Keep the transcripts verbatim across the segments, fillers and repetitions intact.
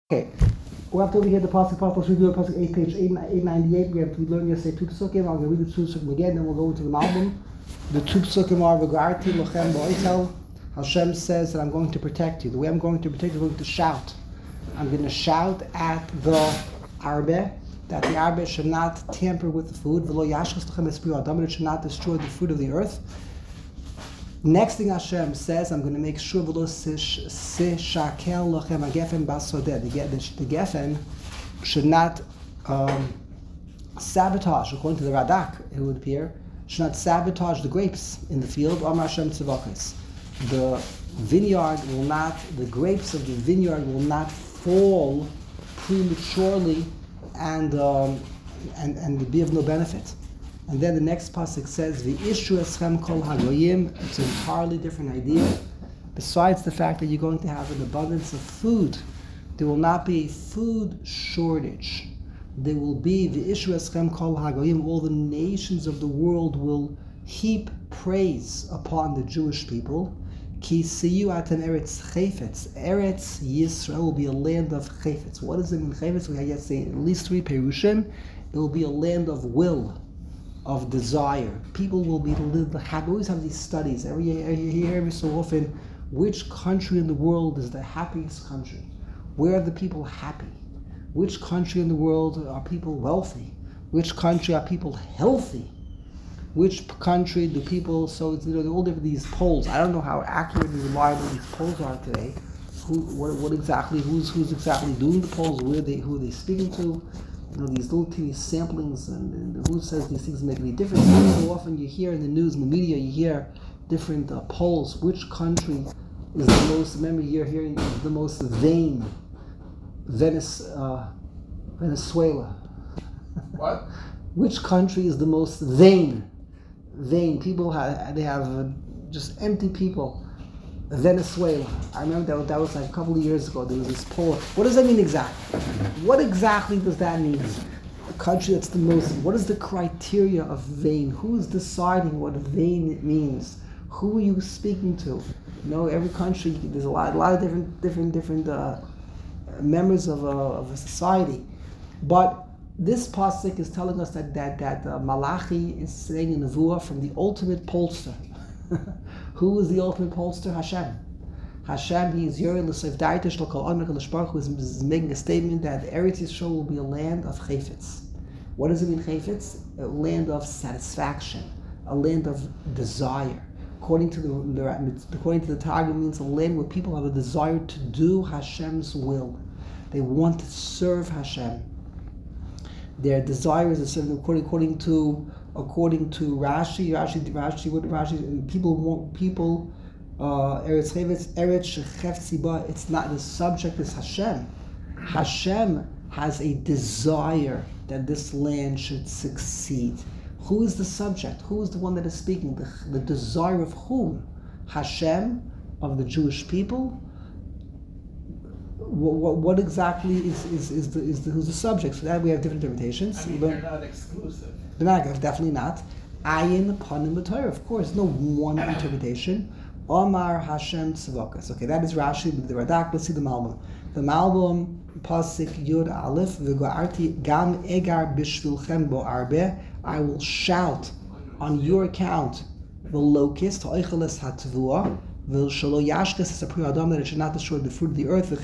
Okay, we have to over here the pasuk. Let's review the pasuk eight, page eight ninety-eight. We have to learn yesterday two psukim. I'm going to read the two psukim again, then we'll go into the album. The two psukim are v'garti lochem ba'otel. Hashem says that I'm going to protect you. The way I'm going to protect you, I'm going to shout. I'm going to shout at the arbe that the arbe should not tamper with the food. V'lo yashchas lochem esprit adam. It should not destroy the fruit of the earth. Next thing Hashem says, I'm going to make sure the geffen should not um, sabotage, according to the Radak, it would appear, should not sabotage the grapes in the field. Amar Hashem tzivakos. The vineyard will not, the grapes of the vineyard will not fall prematurely and um, and and be of no benefit. And then the next pasuk says, "V'ishu eschem kol hagoyim." It's an entirely different idea. Besides the fact that you're going to have an abundance of food, there will not be a food shortage. There will be v'ishu eschem kol hagoyim. All the nations of the world will heap praise upon the Jewish people. Ki siyu atem eretz chayfetz. Eretz Yisrael will be a land of chayfetz. What does it mean chayfetz? We have yet say at least three perushim. It will be a land of will, of desire. People will be happy. We always have these studies every year, every year, every so often. Which country in the world is the happiest country? Where are the people happy? Which country in the world are people wealthy? Which country are people healthy? Which country do people? So it's, you know, all different these polls. I don't know how accurate and reliable these polls are today. Who, what, what exactly? Who's who's exactly doing the polls? Where they who are they speaking to? You know, these little teeny samplings, and, and who says these things make any difference? So often you hear in the news, in the media, you hear different uh, polls. Which country is the most, remember you're hearing the most vain? Venice, uh, Venezuela. What? Which country is the most vain? Vain. People have, they have uh, just empty people. Venezuela. I remember that, that was like a couple of years ago. There was this poll. What does that mean exactly? What exactly does that mean? A country that's the most. What is the criteria of vain? Who's deciding what vain means? Who are you speaking to? You know, every country there's a lot, a lot of different, different, different uh, members of a, of a society. But this pasuk is telling us that that that uh, Malachi is saying in Nevuah from the ultimate pollster. Who is the ultimate pollster? Hashem. Hashem, he is Yoreh l'Seif Daitish l'Kol Amrik l'Shparch, who is making a statement that Eretz Yisrael will be a land of chayfetz. What does it mean, chayfetz? A land of satisfaction, a land of desire. According to the, the according to the Targum, it means a land where people have a desire to do Hashem's will. They want to serve Hashem. Their desire is to serve according, according to according to Rashi. Rashi, Rashi, what Rashi? People want people. Uh, Eretz Chayfetz, Eretz Shechefziba. It's not the subject. Is Hashem. Hashem has a desire that this land should succeed. Who is the subject? Who is the one that is speaking? The, the desire of whom? Hashem, of the Jewish people. What, what, what exactly is is is the, is the who's the subject? For that we have different interpretations. I mean, they're not exclusive. They're not, definitely not. Ayin panim b'Torah. Of course, no one interpretation. Omar Hashem tzivakos. Okay, that is Rashi. The Radak. Let's see the Malbim. The Malbim pasuk Yud Aleph v'go'arti gam egar b'shvilchem bo arbe. I will shout on your account the locust ha'oicheles hatvua. That it should not destroy the fruit of the earth.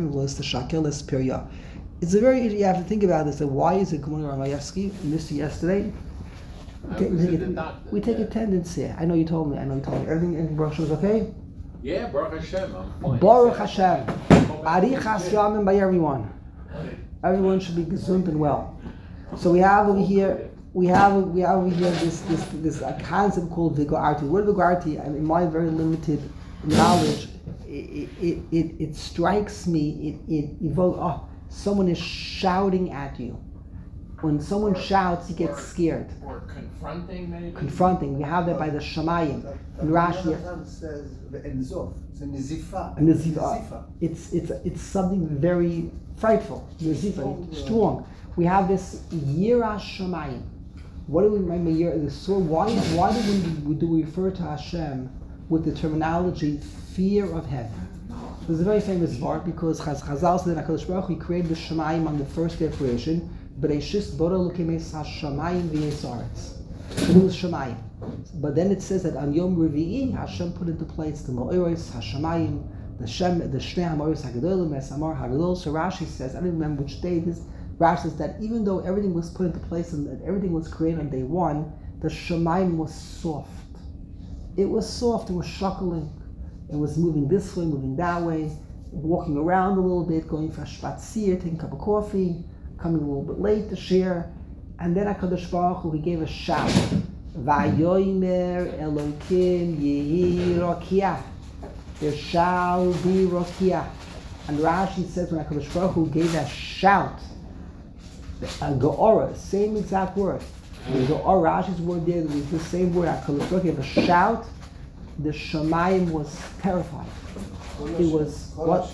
It's a very, you have to think about this. So why is it Gemara Ramayevsky missed yesterday? Okay, we, take a, we take attendance here. I know you told me. I know you told me. Everything in Baruch Hashem is okay? Yeah, Baruch Hashem. I'm fine. Baruch Hashem. Arichas Yamim by everyone. Everyone should be gesund and well. So we have over here. We have we have over here this this this a concept called Vigoarti. Word Vigoarti, in my very limited knowledge, it it it, it strikes me. It it evokes. Oh, someone is shouting at you. When someone or, shouts, he gets or, scared. Or confronting, maybe. Confronting. We have that by the Shamayim. In Rashi, says Enzov. It's a nizifa. A nizifa. It's it's it's something very frightful. Nizifa, strong. We have this Yira Shamayim. What do we remember here? So why why do we do we refer to Hashem with the terminology fear of heaven? There's a very famous part because Chaz- Chazal said that HaKadosh Baruch Hu created the Shemayim on the first day of creation. Bereshis bara Elokim es hashamayim v'es haaretz. So it was Shemayim. But then it says that on Yom Revi'i, Hashem put into place the Mo'eros, Hashamayim, the Shem, the Shnei HaMo'eros HaGadolim, Es Hamar HaGadol. So Rashi says, I don't remember which day it is, Rashi says that even though everything was put into place and that everything was created on day one, the Shemayim was soft. It was soft, it was shuckling. It was moving this way, moving that way, walking around a little bit, going for a spatzir, taking a cup of coffee, coming a little bit late to share. And then HaKadosh Baruch Hu, he gave a shout. Vayomer Elokim Yehi Rokia. There shall be Rokia. And Rashi says when HaKadosh Baruch Hu gave that shout, a Georah, same exact word. The Georah, Rashi's word there, was the same word. HaKadosh Baruch Hu gave a shout. The Shemayim was terrified. It was what?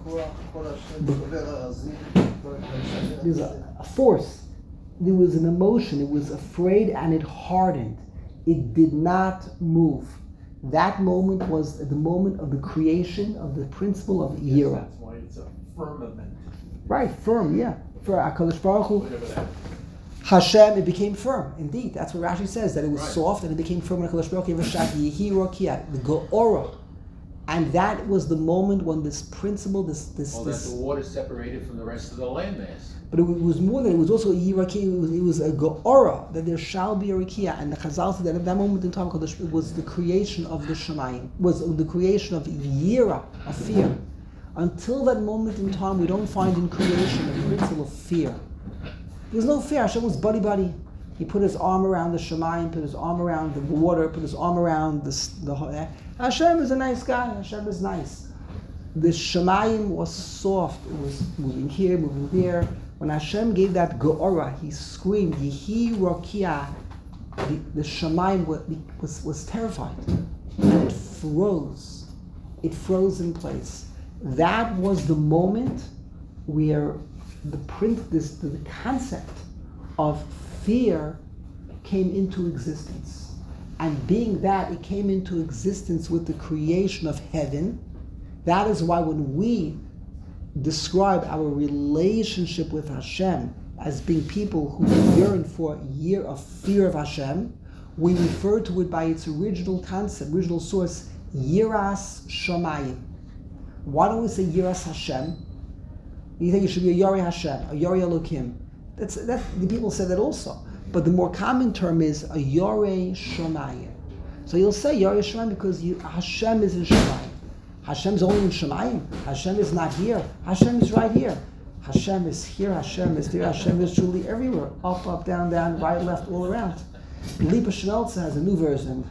There's a, a force. There was an emotion. It was afraid and it hardened. It did not move. That moment was the moment of the creation of the principle of Yira. That's why it's a firmament. Right, firm, yeah. For HaKadosh Baruch Hu, Whatever that. Hashem, it became firm. Indeed, that's what Rashi says, that it was Right. soft and it became firm. HaKadosh Baruch Hu gave a shout, Yehi Rokia, the Georah. And that was the moment when this principle, this, this, Well, that this. the water separated from the rest of the landmass. But it was more than, it was also a Yirakia, it was, it was a Georah, that there shall be a Rikia. And the Chazal said that at that moment in time, it was the creation of the Shemayim, was the creation of Yira, of fear. Until that moment in time, we don't find in creation a principle of fear. There's no fear. Hashem was buddy-buddy. He put his arm around the Shemayim, put his arm around the water, put his arm around the... the Hashem is a nice guy. Hashem is nice. The Shemayim was soft. It was moving here, moving there. When Hashem gave that Georah, he screamed, Yehi Rokia. The, the Shemayim was, was, was terrified. And it froze. It froze in place. That was the moment where the print, this, the concept of fear came into existence. And being that it came into existence with the creation of heaven, that is why when we describe our relationship with Hashem as being people who yearn for a year of fear of Hashem, we refer to it by its original concept, original source, Yiras Shamayim. Why don't we say Yiras Hashem? You think it should be a Yari Hashem, a Yari Elokim. That's, that, the people say that also. But the more common term is a Yare Shamayim. So you'll say Yare Shamayim because you, Hashem is in Shamayim. Hashem's only in Shemayim. Hashem is not here. Hashem is right here. Hashem is here. Hashem is there. Hashem is truly everywhere. Up, up, down, down, right, left, all around. Lipa Shnelza has a new version.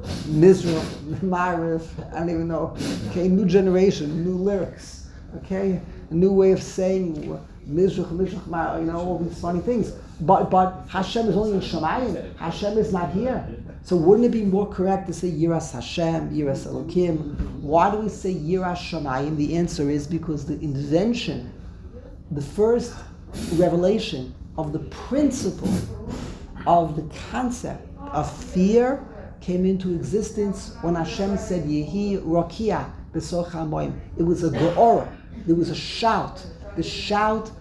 Nizra, Ma'arif, I don't even know. Okay, new generation, new lyrics. Okay, a new way of saying Mizrach, Mizrach, Ma'arif, you know, all these funny things. But but Hashem is only in Shemayim. Hashem is not here. So wouldn't it be more correct to say Yiras Hashem, Yiras Elokim? Why do we say Yiras Shamayim? The answer is because the invention, the first revelation of the principle of the concept of fear came into existence when Hashem said Yehi Rokia B'soch HaMoim. It was a Georah. There was a shout. The shout,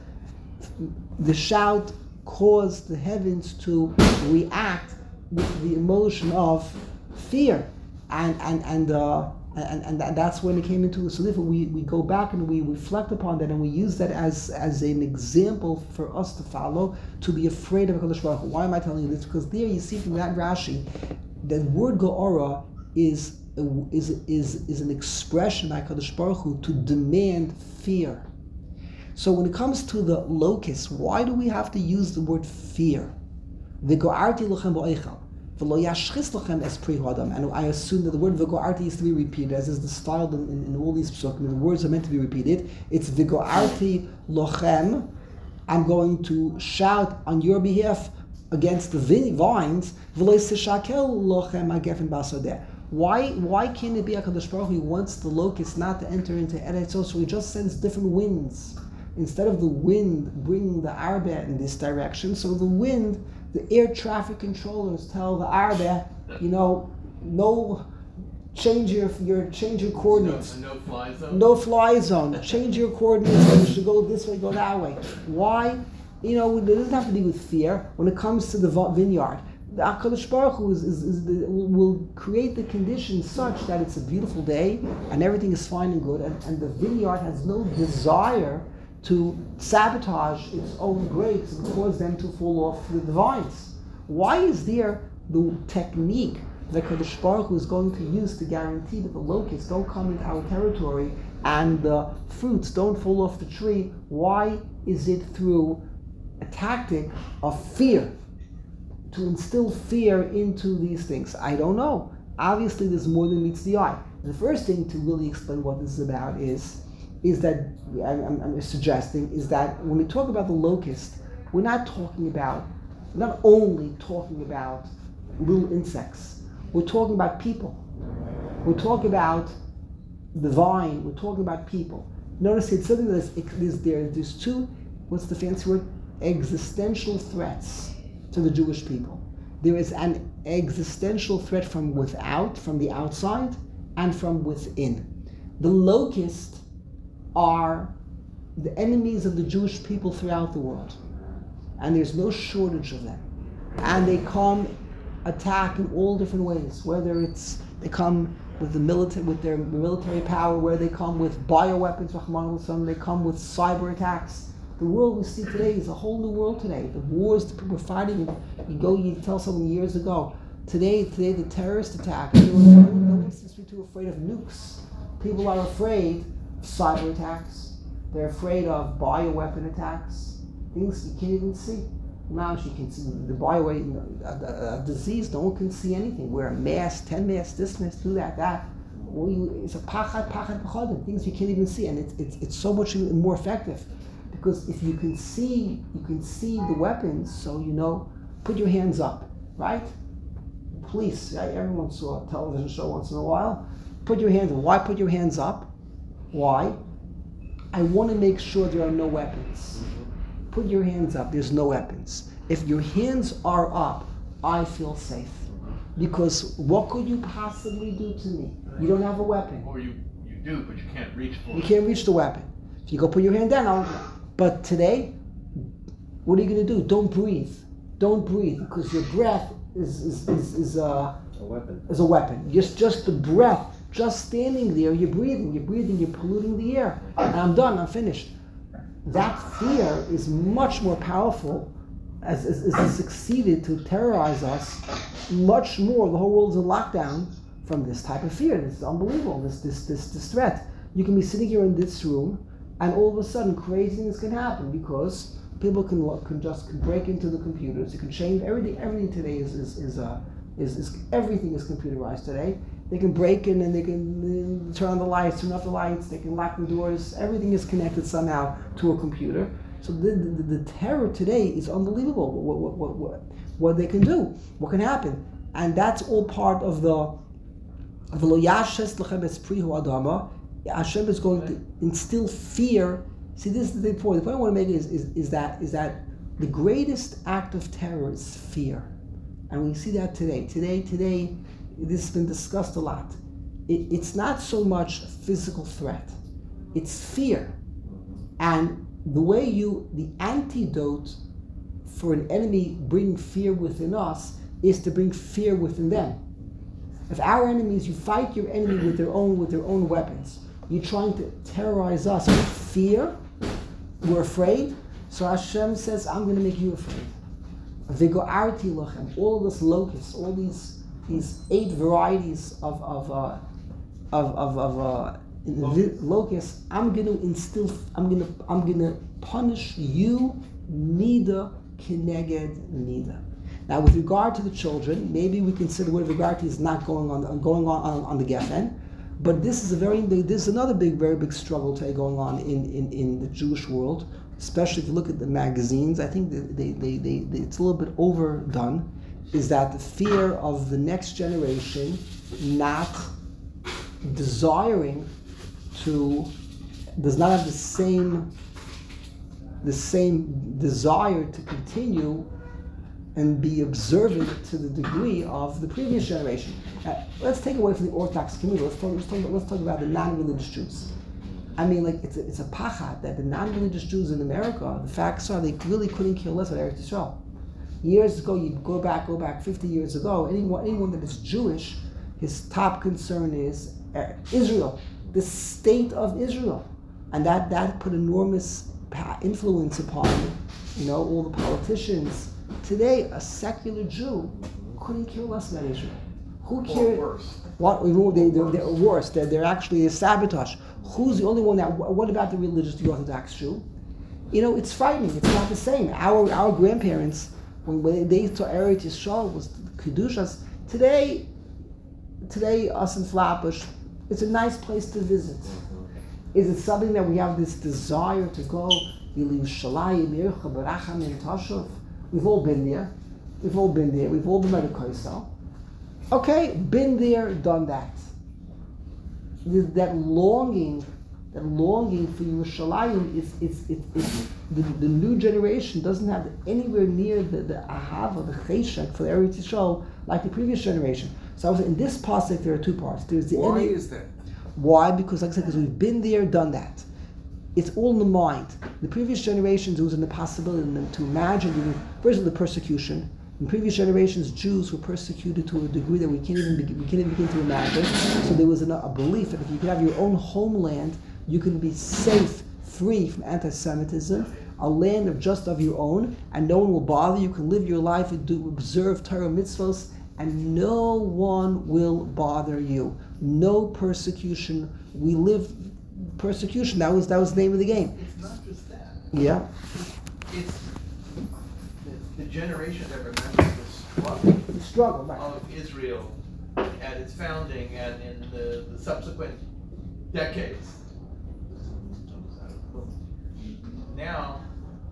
the shout caused the heavens to react with the emotion of fear, and and and uh, and, and that's when it came into the Salifa. We we go back and we reflect upon that, and we use that as as an example for us to follow, to be afraid of HaKadosh Baruch Hu. Why am I telling you this? Because there you see from that Rashi, the word Georah is is is is an expression by HaKadosh Baruch Hu to demand fear. So when it comes to the locus, why do we have to use the word fear? V'go'arti lochem bo'echel, v'lo yashchis lochem es pri hodam. And I assume that the word v'go'arti is to be repeated, as is the style in, in, in all these psukim. The words are meant to be repeated. It's v'go'arti lochem. I'm going to shout on your behalf against the vines. V'lo yishakel lochem hagefen basodeh. Why why can't it be HaKadosh Baruch Hu wants the locust not to enter into Eretz Yisrael, so he just sends different winds? Instead of the wind bringing the Arba in this direction, so the wind, the air traffic controllers tell the Arba, you know, no change your your change your coordinates. No, no fly zone? No fly zone. Change your coordinates. You should go this way, go that way. Why? You know, it doesn't have to do with fear. When it comes to the vineyard, the HaKadosh Baruch Hu is, is, is the, will create the conditions such that it's a beautiful day and everything is fine and good, and, and the vineyard has no desire to sabotage its own grapes and cause them to fall off the vines. Why is there the technique that HaKadosh Baruch Hu is going to use to guarantee that the locusts don't come into our territory and the fruits don't fall off the tree? Why is it through a tactic of fear, to instill fear into these things? I don't know. Obviously, there's more than meets the eye. The first thing to really explain what this is about is, is that I'm, I'm suggesting is that when we talk about the locust, we're not talking about, not only talking about little insects. We're talking about people. We're talking about the vine. We're talking about people. Notice it's something that's there's there. There's two. What's the fancy word? Existential threats to the Jewish people. There is an existential threat from without, from the outside, and from within. The locusts are the enemies of the Jewish people throughout the world, and there's no shortage of them. And they come attack in all different ways. Whether it's they come with the military, with their military power, where they come with bioweapons, they come with cyber attacks. The world we see today is a whole new world today. The wars that people are fighting, you go, you tell someone years ago, today, today the terrorist attack, no one seems to be too afraid of nukes. People are afraid of cyber attacks. They're afraid of bioweapon attacks, things you can't even see. Now you can see the bioweapon, a, a disease, no one can see anything. Wear a mask, ten masks, this mask, do that, that. Well, you, it's a pachad, pachad, pachad, things you can't even see, and it's, it's, it's so much more effective. Because if you can see, you can see the weapons, so you know, put your hands up, right? Police, right? Everyone saw a television show once in a while. Put your hands up. Why put your hands up? Why? I want to make sure there are no weapons. Put your hands up, there's no weapons. If your hands are up, I feel safe. Because what could you possibly do to me? You don't have a weapon. Or you, you do, but you can't reach for it. You can't reach the weapon. If you go put your hand down, I'll... But today, what are you going to do? Don't breathe. Don't breathe, because your breath is is is, is a, a weapon. Is a weapon. Just just the breath, just standing there, you're breathing, you're breathing, you're polluting the air. And I'm done. I'm finished. That fear is much more powerful, as as, as it succeeded to terrorize us. Much more, the whole world's in lockdown from this type of fear. This is unbelievable. This this this this threat. You can be sitting here in this room, and all of a sudden, crazy things can happen because people can look, can just can break into the computers. You can change everything. Everything today is is is, uh, is is everything is computerized today. They can break in and they can uh, turn on the lights, turn off the lights. They can lock the doors. Everything is connected somehow to a computer. So the the, the terror today is unbelievable. What what what what what they can do? What can happen? And that's all part of the of the lo yashes lechem es prihu adama. Hashem is going to instill fear. See, this is the point. The point I want to make is, is, is that is that the greatest act of terror is fear, and we see that today. Today, today, this has been discussed a lot. It, it's not so much a physical threat; it's fear, and the way you, the antidote for an enemy bringing fear within us is to bring fear within them. If our enemies, you fight your enemy with their own with their own weapons. You're trying to terrorize us with fear. We're afraid. So Hashem says, I'm going to make you afraid. V'go'arti lachem. All of this locusts, all these these eight varieties of of uh, of of, of uh, locusts. locusts. I'm going to instill. I'm going to I'm going to punish you. Nida kineged nida. Now, with regard to the children, maybe we consider with regard to is not going on going on on, on the Geffen. But this is a very big, this is another big, very big struggle today going on in, in, in the Jewish world, especially if you look at the magazines. I think they, they, they, they, they, it's a little bit overdone, is that the fear of the next generation not desiring to, does not have the same, the same desire to continue and be observant to the degree of the previous generation. Uh, let's take away from the Orthodox community. Let's talk. Let's talk, let's talk about the non-religious Jews. I mean, like it's a, it's a pachat that the non-religious Jews in America, the facts are they really couldn't care less about Eretz Yisrael. Years ago, you go back, go back fifty years ago. Anyone, anyone that is Jewish, his top concern is uh, Israel, the state of Israel, and that that put enormous influence upon, you know, all the politicians. Today, a secular Jew couldn't care less about Israel. Who cares? Worse. What they, they're, they're worse. They're, they're actually a sabotage. Who's the only one that? What about the religious, the Orthodox Jew? You know, it's frightening. It's not the same. Our our grandparents, when, when they thought Eretz Yisrael was kedushas, today, today us in Flatbush, it's a nice place to visit. Is it something that we have this desire to go? We've all been there. We've all been there. We've all been by the Koisel. Okay, been there, done that. That longing, that longing for Yerushalayim is, is, is, is the, the new generation doesn't have anywhere near the, the ahava, the cheshek for the Eretz Yisrael like the previous generation. So I was in this pasuk there are two parts. There's the Why innate, is that? Why? Because like I said, because we've been there, done that. It's all in the mind. The previous generations, it was in the possibility in them to imagine, first of all, the persecution. In previous generations, Jews were persecuted to a degree that we can't even begin, we can't even begin to imagine. So there was an, a belief that if you could have your own homeland, you can be safe, free from anti-Semitism, a land of just of your own, and no one will bother you. You can live your life and do observe Torah mitzvos, and no one will bother you. No persecution. We live persecution. That was that was the name of the game. It's not just that. Yeah. It's the, the generation that remembers the struggle The struggle, right. of Israel at its founding and in the, the subsequent decades. Now,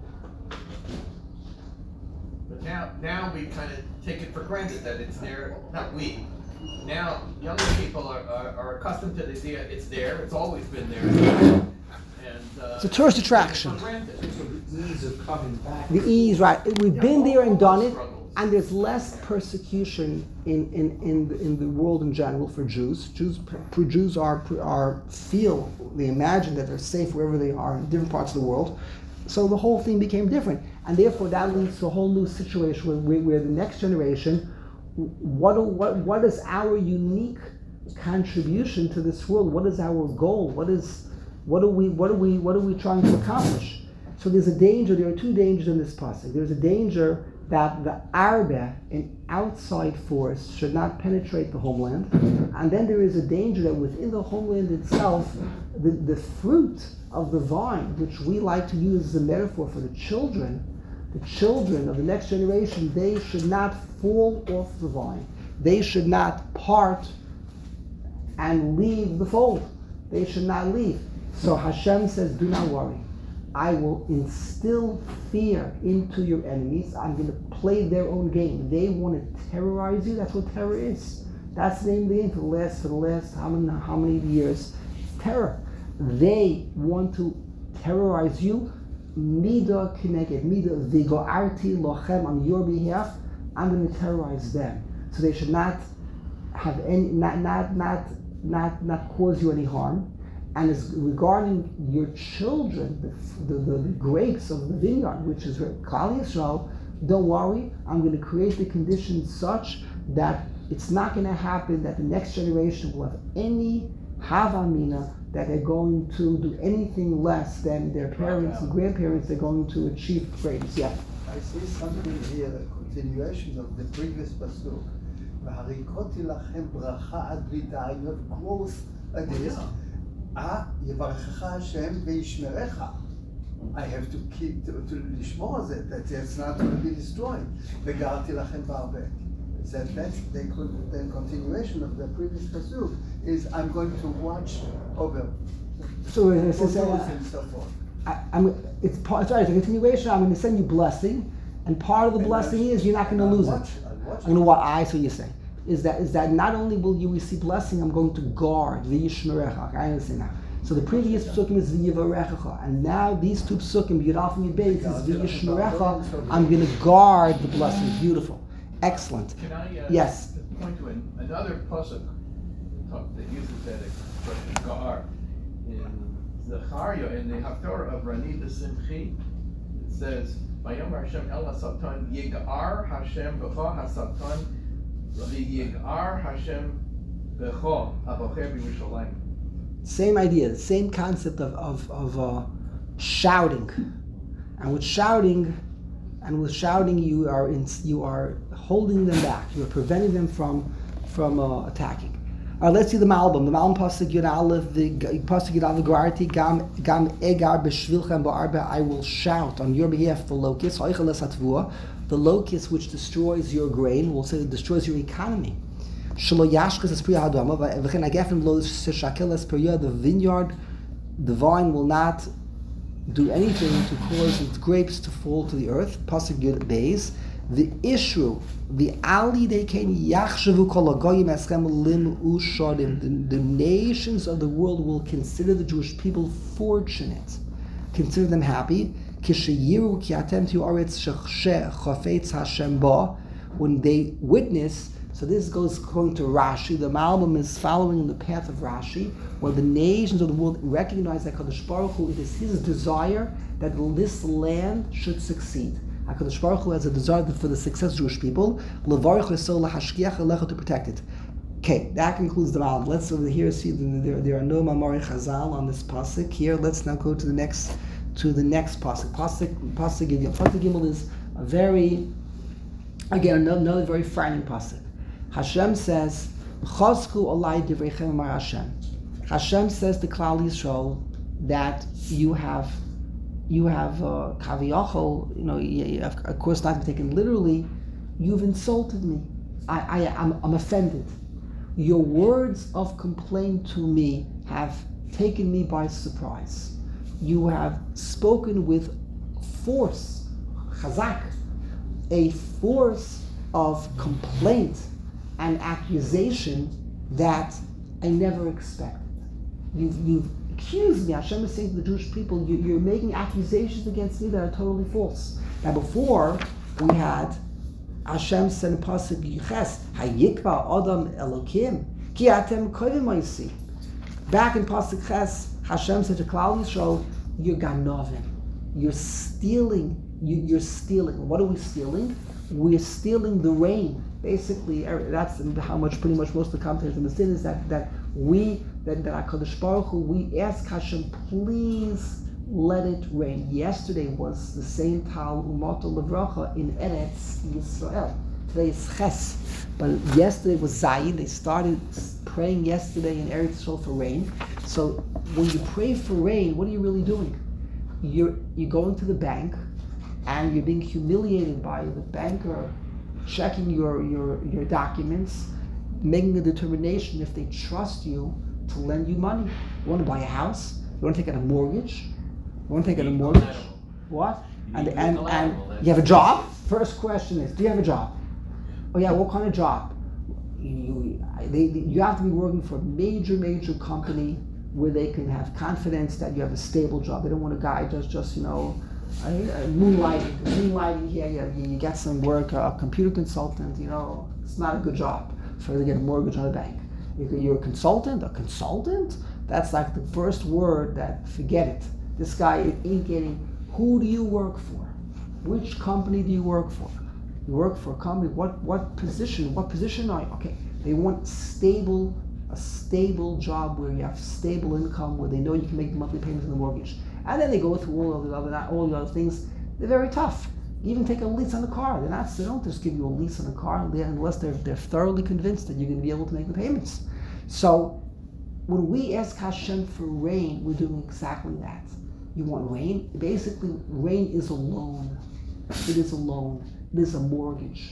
but now, now we kind of take it for granted that it's there. Not we. Now, younger people are, are, are accustomed to the idea it's there. It's always been there. And uh, It's a tourist attraction. for granted. The ease of coming back. The ease, right. We've Yeah, been all- there and all done those it, struggles. and there's less persecution in, in, in, the, in the world in general for Jews. Jews for Jews are, are feel, they imagine that they're safe wherever they are in different parts of the world. So the whole thing became different. And therefore that leads to a whole new situation where, where the next generation, what, what, what is our unique contribution to this world? What is our goal? What is, what are we, what are we, what are we trying to accomplish? So there's a danger, there are two dangers in this passage. There's a danger that the arba, an outside force, should not penetrate the homeland. And then there is a danger that within the homeland itself, the, the fruit of the vine, which we like to use as a metaphor for the children, the children of the next generation, they should not fall off the vine. They should not part and leave the fold. They should not leave. So Hashem says, do not worry. I will instill fear into your enemies. I'm going to play their own game. They want to terrorize you. That's what terror is. That's the name of the game for the last, for the last how many, how many years? It's terror. They want to terrorize you. Mida kineged, mida vigoarti lochem, on your behalf. I'm going to terrorize them. So they should not have any, not, not, not, not, not cause you any harm. And as regarding your children, the, the, the, the grapes of the vineyard, which is Klal Yisrael, don't worry, I'm going to create the conditions such that it's not going to happen that the next generation will have any havamina that they're going to do anything less than their parents and grandparents. They're going to achieve greatness. Yeah. I see something here, a continuation of the previous pasuk. "V'harikoti lachem bracha ad bli dah." You have close like this. Ah, יברכך השם וישמרך. I have to keep, to, to לשמור it, that it's not going to be destroyed. וגרתי לכם בהרבה. That that's the, the continuation of the previous pasuk is I'm going to watch over. So it's, it's, Over uh, and so forth. I, I'm, it's part. Sorry, it's a continuation. I'm going to send you blessing, and part of the And blessing I- is you're not going to and I'll lose watch- it. I'll watch I'm going to what I. So you say is that is that not only will you receive blessing, I'm going to guard v'yishmerecha. I understand now. So the previous psukim is v'yivarecha, and now these two psukim, Yudalf and Yudbeis, is v'yishmerecha. I'm going to guard the blessing. Beautiful. Excellent. Can I uh, Yes. point to an, another pasuk that uses that expression, Ga'ar. In Zechariah, in the Haftorah of Rani B'Simchi, it says, Vayomar Hashem el ha-satan yig'ar Hashem b'cha ha-satan v'yig'ar Hashem b'cha abocher b'Yerushalayim. Same idea, the same concept of of, of uh, shouting, and with shouting, and with shouting, you are in, you are holding them back. You are preventing them from from uh, attacking. All right, let's see the Malbim. The Malbim pasuk Yud Aleph, the pasuk Yud Aleph Garti gam gam egar b'shvilchem ba'arba. I will shout on your behalf the locust, the locust which destroys your grain. We'll say it destroys your economy. The vineyard, the vine will not do anything to cause its grapes to fall to the earth. Pasuk Yud Beis. The Ishru, the Ali they came Yachshavu Kol Hagoyim Eschem Lim Ushadim. The nations of the world will consider the Jewish people fortunate, consider them happy. Kishayiru Ki Atem Tu Aretz Chafetz Hashem Ba. When they witness. So this goes according to Rashi. The Malbim is following the path of Rashi, where the nations of the world recognize that Kadosh Baruch Hu, it is His desire that this land should succeed. HaKadosh Baruch Hu has a desire for the success of Jewish people. Levarich Yisrael lahashgiach alecha, to protect it. Okay, that concludes the Malbim. Let's over here see there, there are no Mamari Chazal on this pasuk here. Let's now go to the next to the next pasuk. Pasuk pasuk Gimel. Pasuk Gimel is a very, again another, another very frightening pasuk. Hashem says, "Chazku alai divreichem amar Hashem." Hashem says to Klal Yisrael that you have, you have kaviyachol. You know, of course, not to be taken literally. You've insulted me. I, I, I'm, I'm offended. Your words of complaint to me have taken me by surprise. You have spoken with force, chazak, a force of complaint and accusation that I never expected. You've, you've accused me. Hashem is saying to the Jewish people, you, you're making accusations against me that are totally false. Now before, we had Hashem said in Pasuk Yiches, Hayikva Adam Elokim, Ki Atem Kovim Moisi. Back in Pasuk Ches, Hashem said to Klal Yisrael, you're ganovim. You're stealing. You, you're stealing. What are we stealing? We're stealing the rain. Basically, that's how much pretty much most of the commentators understand is that that we that that HaKadosh Baruch Hu, we ask Hashem, please let it rain. Yesterday was the same Tal Umato Levracha in Eretz Yisrael. Today is Ches, but yesterday was Zayin. They started praying yesterday in Eretz Yisrael for rain. So when you pray for rain, what are you really doing? You're you're going to the bank, and you're being humiliated by the banker, checking your, your, your documents, making a determination if they trust you to lend you money. You want to buy a house? You want to take out a mortgage? You want to take out a mortgage? What? And and, and you have a job? First question is, do you have a job? Oh yeah, what kind of job? You, they, you have to be working for a major, major company where they can have confidence that you have a stable job. They don't want a guy just, just you know, Uh, moonlighting, moonlighting here, you, you get some work, a computer consultant, you know, it's not a good job for to get a mortgage on a bank. You're a consultant, a consultant? That's like the first word that, forget it. This guy ain't getting, who do you work for? Which company do you work for? You work for a company, what, what position, what position are you? Okay, they want stable, a stable job where you have stable income, where they know you can make the monthly payments on the mortgage. And then they go through all of the other, all the other things. They're very tough. You even take a lease on a car. They're not. They don't just give you a lease on a car unless they're they're thoroughly convinced that you're going to be able to make the payments. So when we ask Hashem for rain, we're doing exactly that. You want rain? Basically, rain is a loan. It is a loan. It is a mortgage.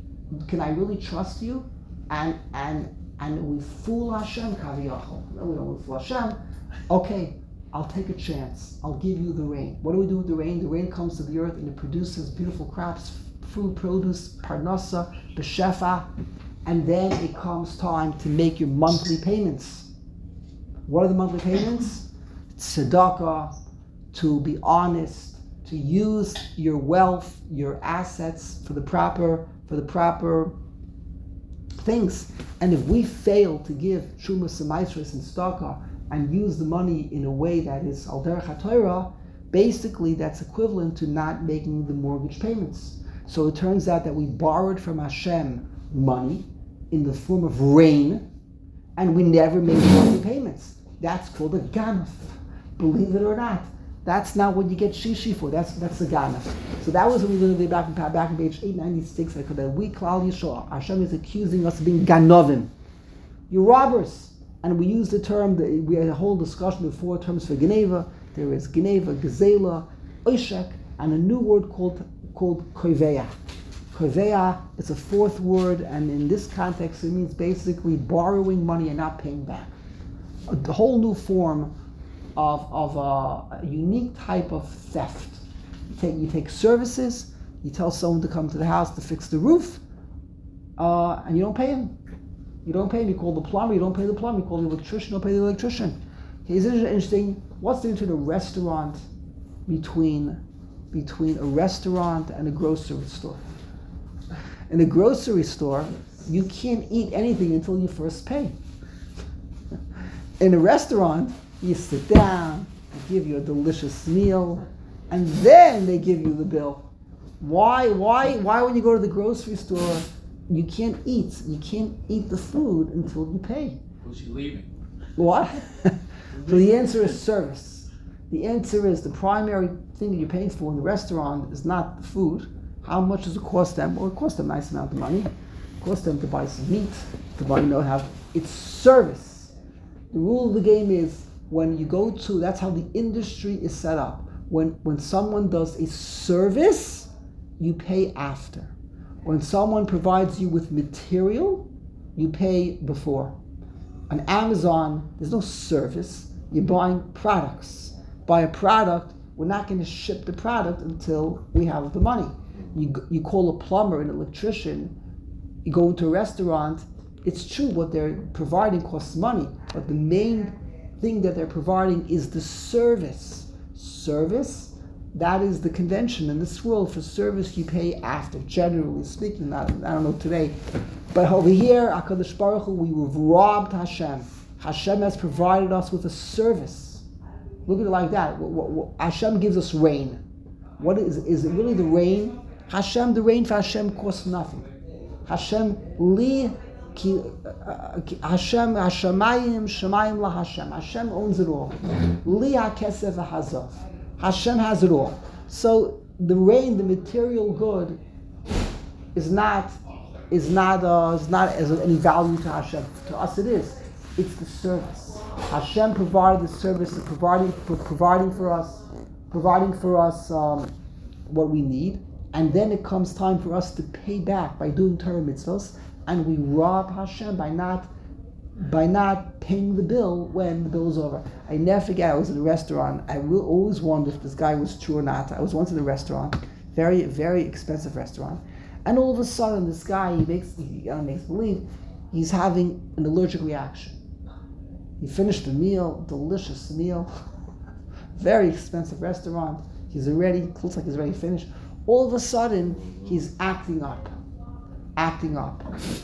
Can I really trust you? And and and we fool Hashem, kaviyachol. No, we don't fool Hashem. Okay. I'll take a chance. I'll give you the rain. What do we do with the rain? The rain comes to the earth and it produces beautiful crops, food, produce, parnasa, b'shefa, and then it comes time to make your monthly payments. What are the monthly payments? Tzedakah, to be honest, to use your wealth, your assets for the proper for the proper things. And if we fail to give Trumas and Maitris and Staka and use the money in a way that is Al Derech HaTorah, basically that's equivalent to not making the mortgage payments. So it turns out that we borrowed from Hashem money in the form of rain, and we never made monthly payments. That's called a ganaf. Believe it or not. That's not what you get shishi for. That's that's a ganaf. So that was what we learned back in back in page eight ninety-six. That we Klal Yisrael, Hashem is accusing us of being ganovim. You're robbers. And we use the term, that we had a whole discussion of four terms for Geneva. There is Geneva, Gezela, Oishek, and a new word called called Koiveya. Koiveya is a fourth word, and in this context it means basically borrowing money and not paying back. A, a whole new form of, of a, a unique type of theft. You take, you take services, you tell someone to come to the house to fix the roof, uh, and you don't pay him. You don't pay him, you call the plumber, you don't pay the plumber, you call the electrician, you don't pay the electrician. Okay, isn't it interesting? What's the difference between a restaurant between, between a restaurant and a grocery store? In a grocery store, you can't eat anything until you first pay. In a restaurant, you sit down, they give you a delicious meal, and then they give you the bill. Why, why, why when you go to the grocery store, you can't eat. You can't eat the food until you pay. Who's she leaving? What? So the answer is service. The answer is the primary thing that you're paying for in the restaurant is not the food. How much does it cost them? Well, it costs them a nice amount of money. It costs them to buy some meat, to buy, you know, have, it's service. The rule of the game is when you go to, that's how the industry is set up. When, when someone does a service, you pay after. When someone provides you with material, you pay before. On Amazon, there's no service. You're buying products. Buy a product, we're not going to ship the product until we have the money. You you call a plumber, an electrician, you go into a restaurant, it's true what they're providing costs money, but the main thing that they're providing is the service. Service, that is the convention in this world. For service you pay after, generally speaking. Not, I don't know today. But over here, HaKadosh Baruch Hu, we've robbed Hashem. Hashem has provided us with a service. Look at it like that. What, what, what, Hashem gives us rain. What is, is it really the rain? Hashem, the rain for Hashem costs nothing. Hashem, li, ki, uh, Hashem, Hashemayim, Shemayim la Hashem. Hashem owns it all. Li ha-kesef ha-hazav. Hashem has it all. So the rain, the material good, is not, is not, uh, is not as any value to Hashem. To us, it is. It's the service. Hashem provided the service of providing, for providing for us, providing for us um, what we need. And then it comes time for us to pay back by doing Torah mitzvahs, and we rob Hashem by not by not paying the bill when the bill is over. I never forget, I was in a restaurant. I will always wonder if this guy was true or not. I was once in a restaurant, very, very expensive restaurant, and all of a sudden this guy, he makes, he uh, makes believe he's having an allergic reaction. He finished the meal, delicious meal, very expensive restaurant. He's already, looks like he's already finished. All of a sudden, he's acting up, acting up.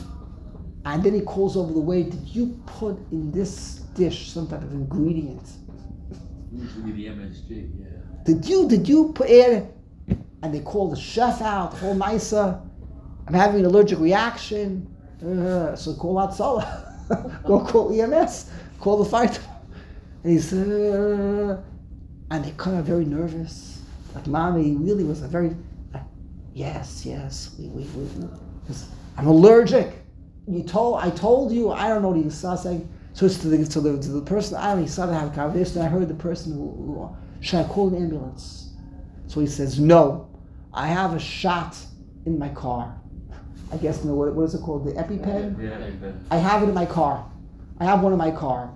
And then he calls over the way, did you put in this dish some type of ingredient? Usually the M S G, yeah. Did you, did you put it? And they call the chef out, the whole Misa. I'm having an allergic reaction. Uh, so call out Salah. Go call E M S. Call the fire department. And he's, uh, and they kind of very nervous. Like, Mommy really was a very, uh, yes, yes, we, we, we, we. I'm allergic. You told, I told you, I don't know what he started saying. So it's to the, to the, to the person, I don't know, he started to have a conversation. I heard the person who, who, should I call an ambulance? So he says, no, I have a shot in my car. I guess, you know, what, what is it called? The EpiPen? Yeah, I have it in my car. I have one in my car.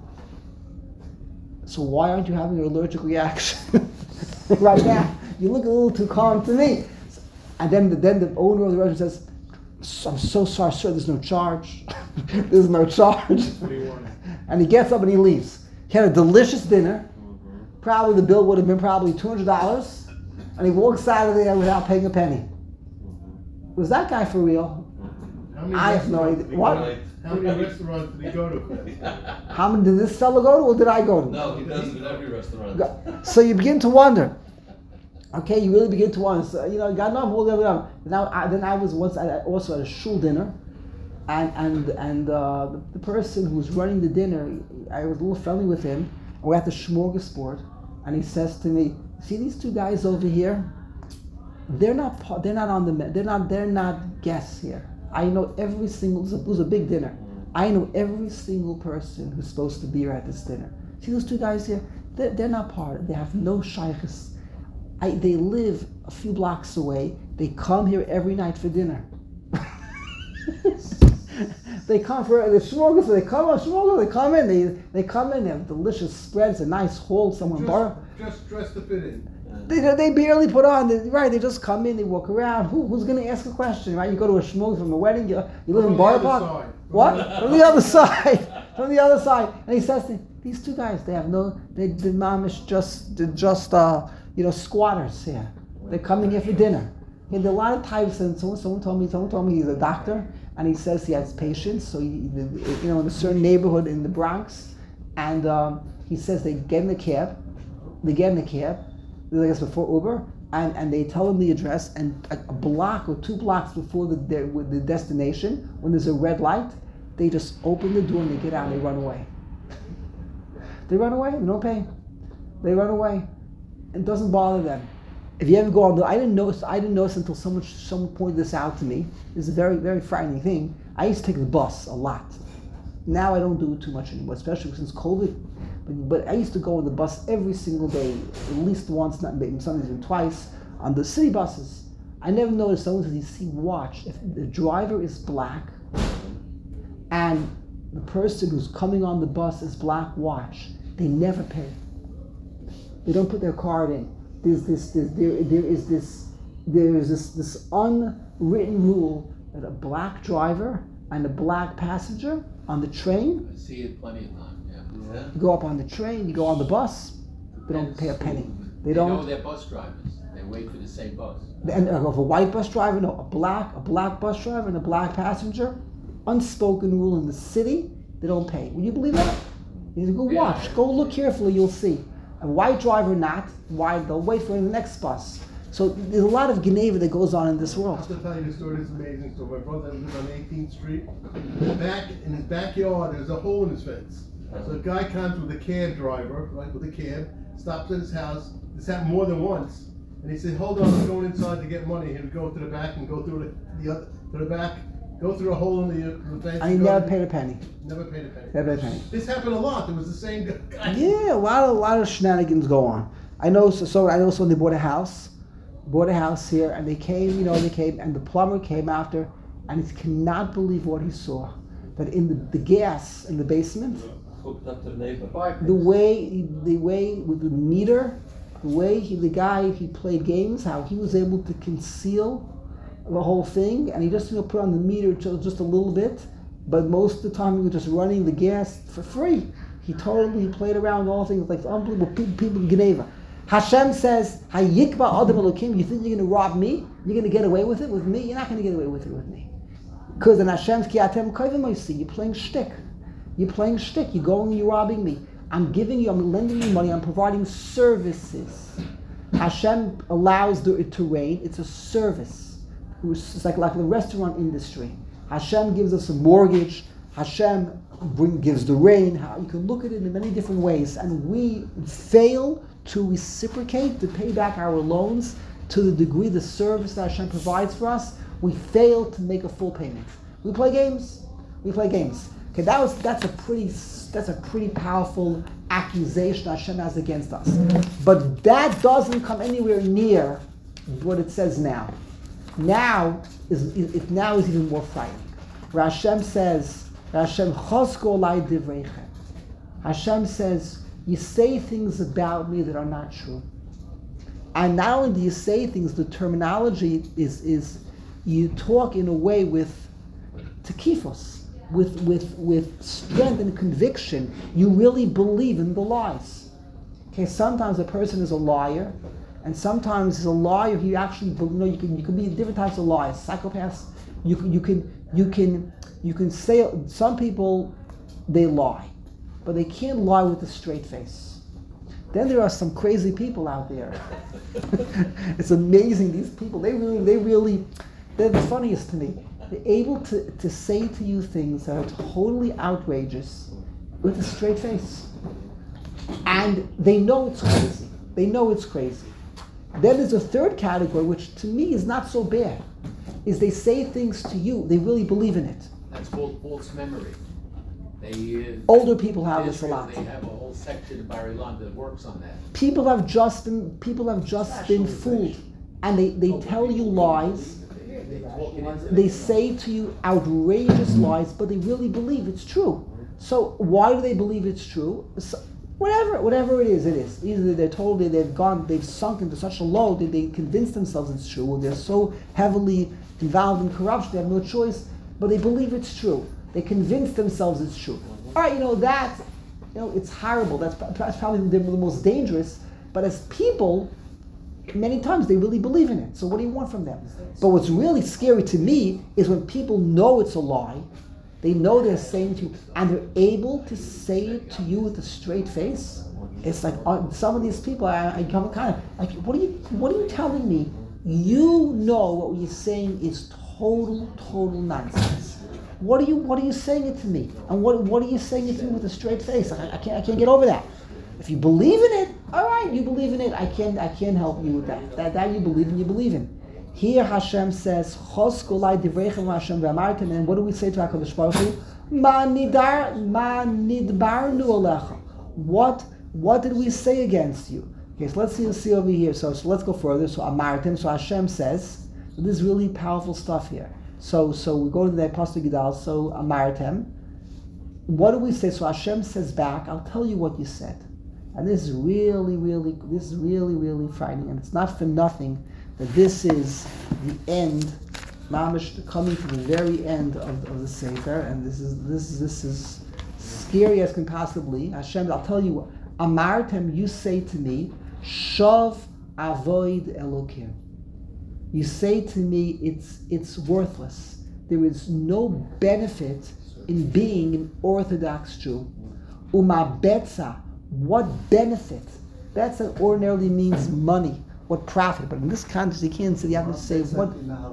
So why aren't you having an allergic reaction right now? You look a little too calm to me. And then the, then the owner of the restaurant says, I'm so sorry, sir, there's no charge. There's no charge. And he gets up and he leaves. He had a delicious dinner. Mm-hmm. Probably the bill would have been probably two hundred dollars. And he walks out of there without paying a penny. Mm-hmm. Was that guy for real? How many I have no restaurants idea. did he What? go to? How many restaurants did he go to? How many did this fellow go to, or did I go to? No, he does it in every restaurant. So you begin to wonder. Okay, you really begin to wonder. So, you know, God knows all the way. Now, I, then I was once at, also at a shul dinner, and and and uh, the, the person who was running the dinner, I was a little friendly with him. We're at the smorgasbord, and he says to me, "See these two guys over here? They're not. pa- They're not on the. me- They're not. They're not guests here. I know every single. It was a, it was a big dinner. I know every single person who's supposed to be here at this dinner. See those two guys here? They're, they're not part. They have no shaykhs. I, they live a few blocks away. They come here every night for dinner. They come for the smorgasbord. They come on smorgasbord. They come in. They they come in. They have delicious spreads, a nice hall somewhere in bar. Just, just dressed to fit in. They, they barely put on. They, right? They just come in. They walk around. Who, who's going to ask a question? Right? You go to a smorgasbord from a wedding. You, you live From in the Bar other Park. side. From What? the other From the other side. From the other side. And he says to me, these two guys, they have no. They the mom is just they're just uh you know squatters here. They're coming here for dinner. And there are a lot of types. And someone, someone told me, someone told me he's a doctor, and he says he has patients. So he, you know, in a certain neighborhood in the Bronx, and um, he says they get in the cab, they get in the cab, I guess before Uber, and, and they tell them the address, and a, a block or two blocks before the their, with the destination, when there's a red light, they just open the door and they get out and they run away. They run away, they don't pay. They run away. It doesn't bother them. If you ever go on the, I didn't notice. I didn't notice until someone someone pointed this out to me. It's a very very frightening thing. I used to take the bus a lot. Now I don't do it too much anymore, especially since COVID. But, but I used to go on the bus every single day, at least once, not maybe sometimes even twice, on the city buses. I never noticed someone says, "You see, watch. If the driver is black, and the person who's coming on the bus is black, watch. They never pay. They don't put their card in." There's this, this there, there is this, there is this, this unwritten rule that a black driver and a black passenger on the train, I see it plenty of times, yeah. Yeah. you go up on the train, you go on the bus, they don't pay a penny. They They know don't. they're bus drivers. They wait for the same bus. And of a white bus driver, no, a black, a black bus driver and a black passenger, unspoken rule in the city, they don't pay. Would you believe that? You need to go Yeah. watch, go look carefully, you'll see. A white driver not, why they'll wait for the next bus. So there's a lot of Geneva that goes on in this I world. have to tell you the story. This is amazing story. My brother lived on eighteenth Street. In the back, in his backyard, there's a hole in his fence. So a guy comes with a cab driver, right, with a cab, stops at his house. This happened more than once. And he said, "Hold on, I'm going inside to get money." He would go to the back and go through the, the other, to the back, go through a hole in the, the fence. And he go never to- paid a penny. Never paid a penny. Never paid a penny. This happened a lot. There was the same guy. Yeah, a lot of a lot of shenanigans go on. I know. So, so I know. So when they bought a house, bought a house here, and they came. You know, they came, and the plumber came after, and he cannot believe what he saw. That in the, the gas in the basement, Hooked up to the neighbor. the way the way with the meter, the way he the guy he played games, how he was able to conceal the whole thing, and he just you know put on the meter to just a little bit, but most of the time he was just running the gas for free. He totally he played around with all things like unbelievable people, people in Geneva. Hashem says, "Hayikba Adam Elokim." You think you're going to rob me? You're going to get away with it with me? You're not going to get away with it with me. Because in Hashem's Kiatem Koivim Oisi, you're playing shtick. You're playing shtick. You're going, you're robbing me. I'm giving you, I'm lending you money. I'm providing services. Hashem allows the, it to rain. It's a service. It's like like the restaurant industry. Hashem gives us a mortgage. Hashem bring, gives the rain. How, you can look at it in many different ways, and we fail to reciprocate, to pay back our loans to the degree the service that Hashem provides for us. We fail to make a full payment. We play games. We play games. Okay, that was that's a pretty that's a pretty powerful accusation Hashem has against us. But that doesn't come anywhere near what it says now. Now is it now is even more frightening. Where Hashem says, Hashem chosko lai divreichem. Hashem says, you say things about me that are not true. And not only do you say things, the terminology is is you talk in a way with tekifos, with with with strength and conviction. You really believe in the lies. Okay, sometimes a person is a liar, And sometimes as a liar, he actually, you know, you can you can be different types of liars. Psychopaths, you can you can you can you can say some people they lie, but they can't lie with a straight face. Then there are some crazy people out there. It's amazing. These people, they really they really they're the funniest to me. They're able to, to say to you things that are totally outrageous with a straight face. And they know it's crazy. They know it's crazy. Then there's a third category, which to me is not so bad, is they say things to you, they really believe in it. That's called false memory. They, uh, Older people have this a Israel, lot. They have a whole section of Bar Ilan that works on that. People have just been, people have just been fooled. And they, they tell you lies. They talk it into They them. say to you outrageous lies, but they really believe it's true. So why do they believe it's true? So, whatever, whatever it is, it is. Either they're told that they've gone, they've sunk into such a low that they convince themselves it's true, or they're so heavily involved in corruption they have no choice, but they believe it's true. They convince themselves it's true. All right, you know that, you know, it's horrible. That's, that's probably the, the most dangerous. But as people, many times they really believe in it. So what do you want from them? But what's really scary to me is when people know it's a lie, they know they're saying to you, and they're able to say it to you with a straight face. It's like uh, some of these people, I, I come kind of like, what are you, what are you telling me? You know what you're saying is total, total nonsense. What are you, what are you saying it to me? And what, what are you saying it to me with a straight face? I, I can't, I can't get over that. If you believe in it, all right, you believe in it. I can't, I can't help you with that. That, that you believe in, you believe in. Here Hashem says, "Chos kolai divrechem Hashem v'amartem," and what do we say to HaKadosh Baruch Hu? Ma nidar, ma nidbarnu alecha. What, what did we say against you? Okay, so let's see, see over here. So, so let's go further. So amartem. So Hashem says, so this is really powerful stuff here. So, so we go to the Pasuk Gidal. So amartem. What do we say? So Hashem says back, "I'll tell you what you said." And this is really, really, this is really, really frightening. And it's not for nothing that this is the end, mamish, coming to the very end of, of the Sefer. And this is this is this is scary as can possibly. Hashem, I'll tell you what. Amartem, you say to me, Shav avoid Elokim. You say to me, it's it's worthless. There is no benefit in being an Orthodox Jew. Uma betza. What benefit? That's what ordinarily means money, what profit. But in this context, you can't say, you have to say, what?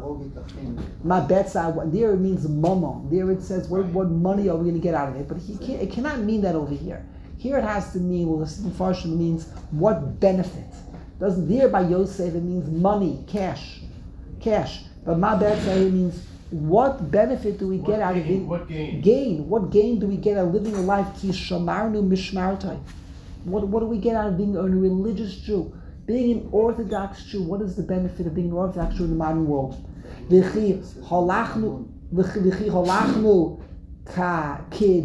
Ma betza, there it means mammon. There it says, what, what money are we going to get out of it? But he can't, it cannot mean that over here. Here it has to mean, well, the Farshim means what benefit. Doesn't there by Yosef, it means money, cash. Cash. But ma betza, it means what benefit do we What get out of gain? it? What gain? Gain. What gain do we get out of living a life? Ki shamarnu mishmartai. What, what do we get out of being a religious Jew? Being an Orthodox Jew, what is the benefit of being an Orthodox Jew in the modern world? V'chi halachnu v'chi halachnu ka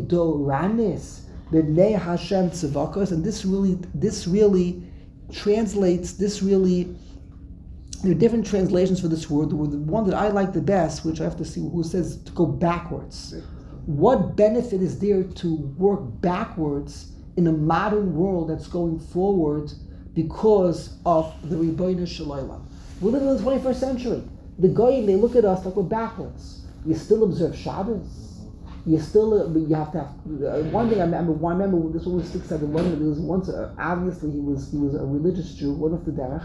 kedoranis b'nei Hashem tzavakos, and this really, this really translates. This really, there are different translations for this word. The one that I like the best, which I have to see who says to go backwards. What benefit is there to work backwards in a modern world that's going forward because of the Ribono Shel Olam? We live in the twenty-first century. The Goyim, they look at us like we're backwards. You still observe Shabbos. You still, uh, you have to have, uh, one thing I remember, one, I remember this one sticks out in London, there was once, uh, obviously he was he was a religious Jew, one of the Derech,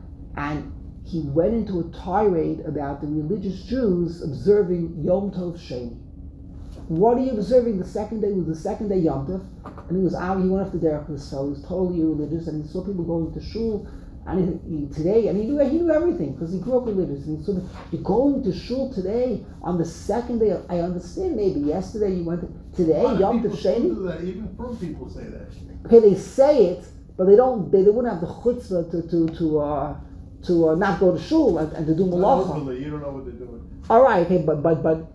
and he went into a tirade about the religious Jews observing Yom Tov Sheni. What are you observing? The second day was the second day Yom Tov, and he was out. He went up to Derech so he was totally irreligious, and he saw people going to shul. And he, he, today, and he knew he knew everything because he grew up religious. And he saw, you're going to shul today on the second day. I understand. Maybe yesterday you went to, today Yom Tov Sheni. Do that. Even firm people say that. Okay, they say it, but they don't. They, they wouldn't have the chutzpah to to to uh, to uh, not go to shul and, and to do malacha. Openly, you don't know what they're doing. All right, okay, but but but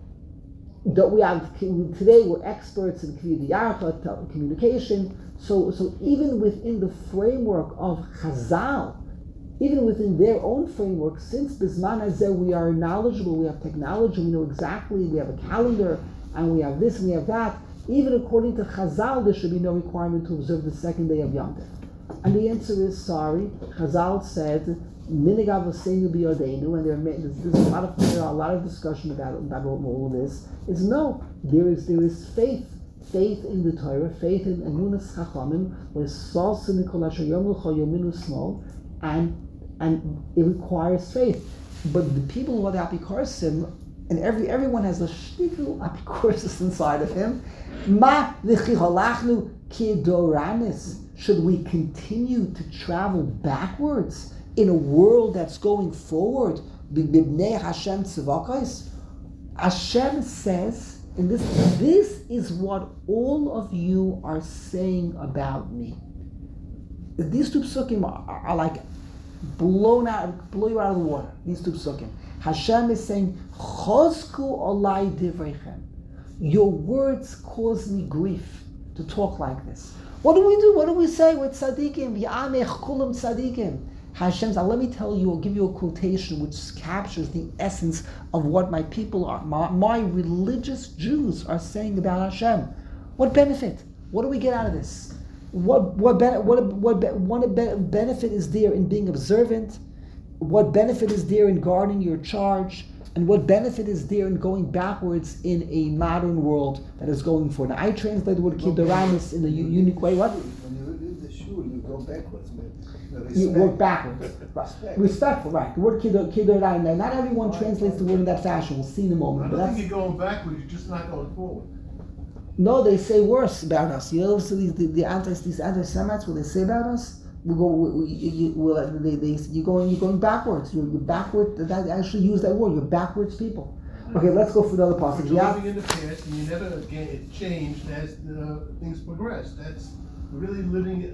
don't we have today? We're experts in communication. So so even within the framework of Chazal, even within their own framework, since Bisman Hazeh we are knowledgeable, we have technology, we know exactly, we have a calendar, and we have this and we have that. Even according to Chazal, there should be no requirement to observe the second day of Yom Tov. And the answer is sorry. Chazal said, "Minig avoseinu biyodenu," and there are, there's, there's a lot of there are a lot of discussion about about all of this. Is no, there is there is faith, faith in the Torah, faith in emunas chachamim, lesalsin kol asher yom l'cho yominu smol, and and it requires faith. But the people who are the apikorsim, and every everyone has a shtickle apikorsis inside of him. Ma v'chiholachnu kidoranis. Should we continue to travel backwards in a world that's going forward? B'bnei Hashem tzivakos. Hashem says, and this this is what all of you are saying about me. These two psukim are, are like blown out, blow you out of the water. These two psukim. Hashem is saying, "Chosku olai divreichem." Your words cause me grief to talk like this. What do we do? What do we say with tzaddikim? V'amech kulam tzaddikim. Hashem said, let me tell you, I'll give you a quotation which captures the essence of what my people are, my, my religious Jews are saying about Hashem. What benefit? What do we get out of this? What what what what what benefit is there in being observant? What benefit is there in guarding your charge? And what benefit is there in going backwards in a modern world that is going forward? Now, I translate the word kidoranis in a u- unique way. What? When you leave the shul, you go backwards. Man. You work backwards. Right. Respectful, right. The word kidoranis. Now, not everyone translates the word in that fashion. We'll see in a I moment. But don't that's, think you're going backwards, you're just not going forward. no, they say worse about us. You know, so these the, the anti these anti-Semites, what they say about us. We go. We, we, you, well, they, they, you're going. You're going backwards. You're, you're backward. That actually use that word. You're backwards people. Okay, let's go for the other passage. You're Yeah. living in the past, and you never get changed as the things progress. That's really living.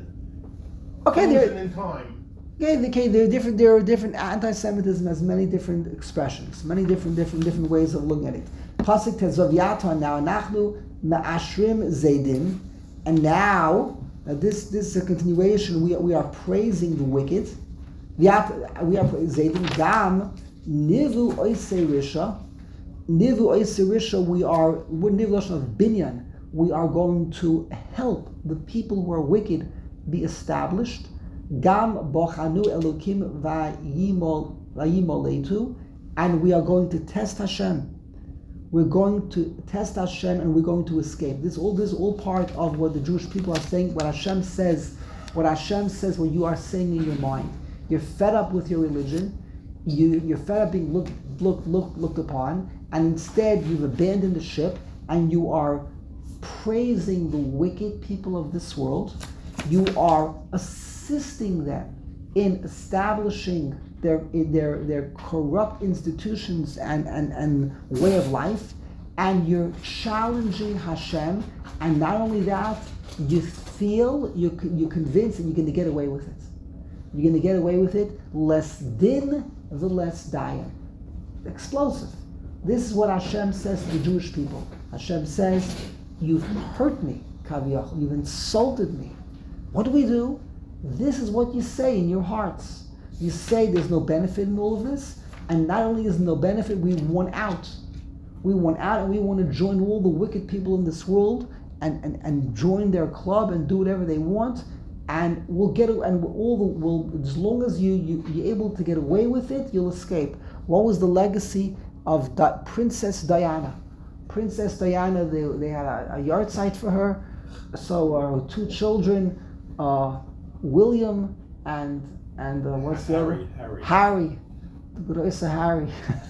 Okay, there. frozen in time. Okay, okay, there are different. There are different. Anti-Semitism has many different expressions, many different, different, different ways of looking at it. Pasuk tezov yaton now nachnu ma'ashrim zaydim, and now. Now this, this is a continuation. We, we are praising the wicked. We are, we are praising Gam Nivu Oisei Risha. Nivu Oisei Risha. We are we're Nivu Lashon of Binyan. We are going to help the people who are wicked be established. Gam Bochanu Elokim Vayimol Vayimoletu, and we are going to test Hashem. We're going to test Hashem and we're going to escape. This all this is all part of what the Jewish people are saying, what Hashem says, what Hashem says, what you are saying in your mind. You're fed up with your religion, you, you're fed up being looked, looked, looked, looked upon, and instead you've abandoned the ship and you are praising the wicked people of this world. You are assisting them in establishing Their, their their corrupt institutions and, and, and way of life, and you're challenging Hashem, and not only that, you feel, you're, you're convinced that you're going to get away with it. You're going to get away with it, less din, the less dayan. Explosive. This is what Hashem says to the Jewish people. Hashem says, you've hurt me, kaviyach, you've insulted me. What do we do? This is what you say in your hearts. You say there's no benefit in all of this, and not only is there no benefit, we want out. We want out, and we want to join all the wicked people in this world and, and, and join their club and do whatever they want, and we'll get and all the will as long as you, you you're able to get away with it, you'll escape. What was the legacy of Di- Princess Diana? Princess Diana, they they had a, a yard site for her, so uh, two children, uh, William and. And uh, what's the other? Harry. Harry. The good old Harry.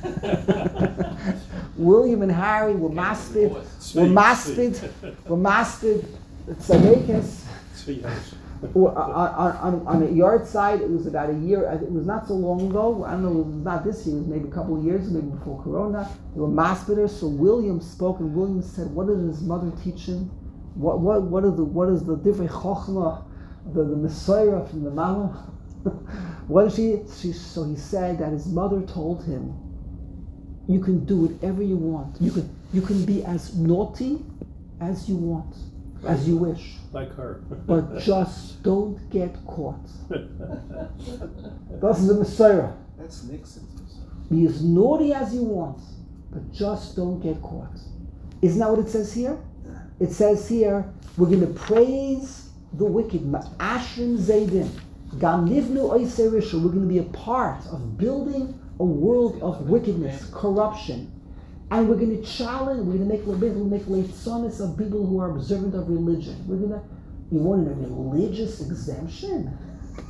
William and Harry were maspid. Were maspid. Were maspid. Tzadekes. On, on, on a yard side, it was about a year. It was not so long ago. I don't know. It was not this year. It was maybe a couple of years, maybe before Corona. They were maspiders. So William spoke, and William said, "What did his mother teach him? What what what is the what is the divrei chochma, the the Messiah from the Mama?" What did she, she? So he said that his mother told him, "You can do whatever you want. You can you can be as naughty as you want, as you wish, like her. but just don't get caught." That's the Messiah. That's Nixon's. Be as naughty as you want, but just don't get caught. Isn't that what it says here? It says here we're going to praise the wicked. Ma'ashrim Zaydin. Gam nivnu oisei risha. We're going to be a part of building a world of wickedness, corruption. And we're going to challenge, we're going to make, we're going to make leitzonis of people who are observant of religion. We're going to, you want a religious exemption?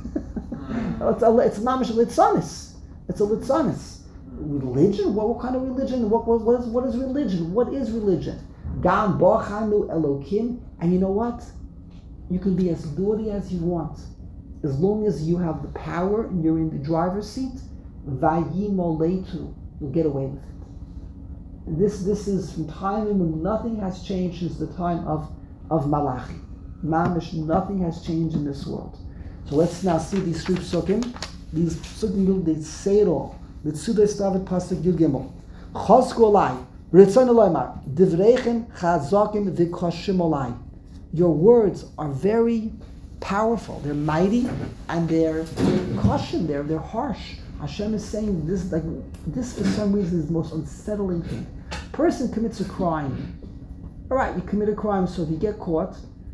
it's a, it's mamish leitzonis. It's a leitzonis. Religion? What, what kind of religion? What, what, what, is, what is religion? What is religion? Gam bochanu elokim. And you know what? You can be as naughty as you want. As long as you have the power and you're in the driver's seat, vayimoleitu, you'll get away with it. This this is from time when nothing has changed since the time of, of Malachi. Mamish, nothing has changed in this world. So let's now see these three psukim. These psukim, they say it all. The Tzudei Stavet Pasuk Yud Gimel. Chosku olai, Ritzon Eloimar, Divreichen chazakim v'koshim olai. Your words are very powerful. They're mighty and they're caution. They're they're harsh. Hashem is saying this like this for some reason is the most unsettling thing. Person commits a crime. All right, you commit a crime, so if you get caught,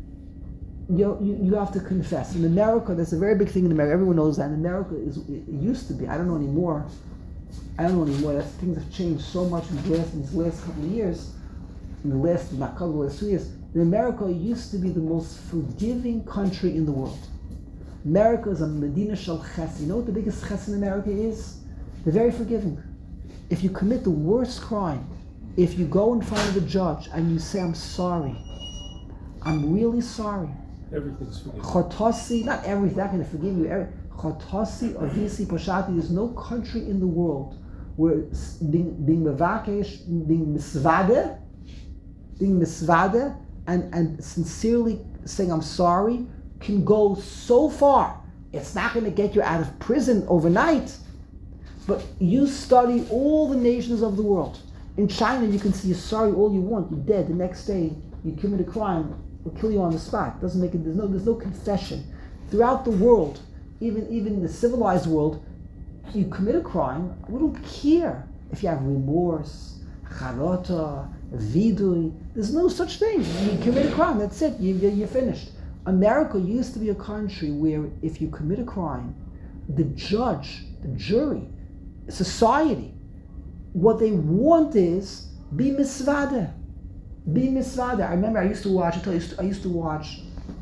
you you, you have to confess. In America, there's a very big thing in America. Everyone knows that. In America, is it used to be. I don't know anymore. I don't know anymore. That's, things have changed so much in, the last, in these last couple of years. In the last, not couple of last two years. In America, it used to be the most forgiving country in the world. America is a Medina Shel Ches. You know what the biggest Ches in America is? They're very forgiving. If you commit the worst crime, if you go in front of the judge and you say, I'm sorry, I'm really sorry. Everything's forgiven. Chotasi, not everything, I'm going to forgive you. Every, Chotasi, Avisi, Poshati, there's no country in the world where being being mevakesh, being misvade, being misvade, and, and sincerely saying, I'm sorry, can go so far. It's not going to get you out of prison overnight, but you study all the nations of the world. In China, you can say you're sorry all you want. You're dead. The next day, you commit a crime, will kill you on the spot. Doesn't make it. There's no. There's no confession. Throughout the world, even even in the civilized world, you commit a crime. We don't care if you have remorse, charota, vidui. There's no such thing. You commit a crime. That's it. You, you're finished. America used to be a country where if you commit a crime, the judge, the jury, society, what they want is be misvade. Be misvade. I remember I used to watch, I, tell you, I used to watch,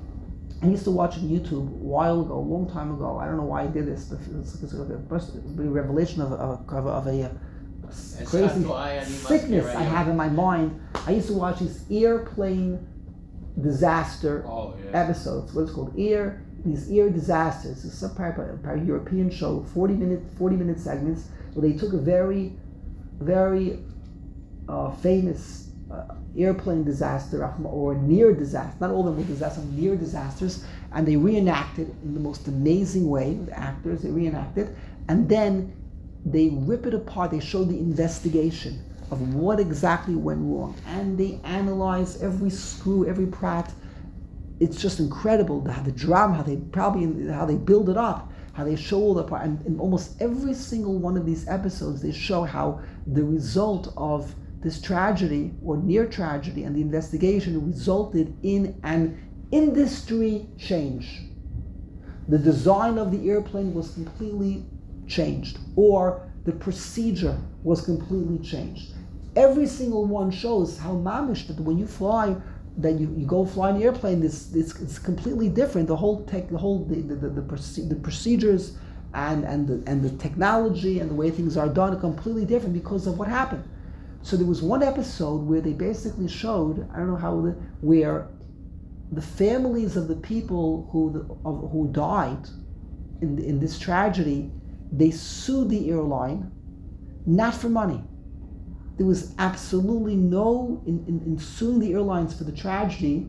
I used to watch on YouTube a while ago, a long time ago. I don't know why I did this, but it's, it's like a, a revelation of, of, of, of a, a crazy sickness I have in my mind. I used to watch these airplane disaster Oh, yeah. episodes. What's called air, these air disasters. It's some part of a European show, forty minute, forty minute segments where they took a very, very uh, famous uh, airplane disaster or near disaster. Not all of them were disasters, near disasters, and they reenacted in the most amazing way with actors. They reenacted, and then they rip it apart. They show the investigation of what exactly went wrong, and they analyze every screw, every prat. It's just incredible the, the drama, how they probably how they build it up, how they show all the part. And in almost every single one of these episodes, they show how the result of this tragedy or near tragedy and the investigation resulted in an industry change. The design of the airplane was completely changed, or the procedure was completely changed. Every single one shows how mamish that when you fly, that you, you go fly an airplane, this this it's completely different. The whole tech, the whole the the, the, the, proce- the procedures and and the and the technology and the way things are done are completely different because of what happened. So there was one episode where they basically showed, I don't know how, the, where the families of the people who the, of, who died in in this tragedy, they sued the airline, not for money. There was absolutely no, in, in, in suing the airlines for the tragedy,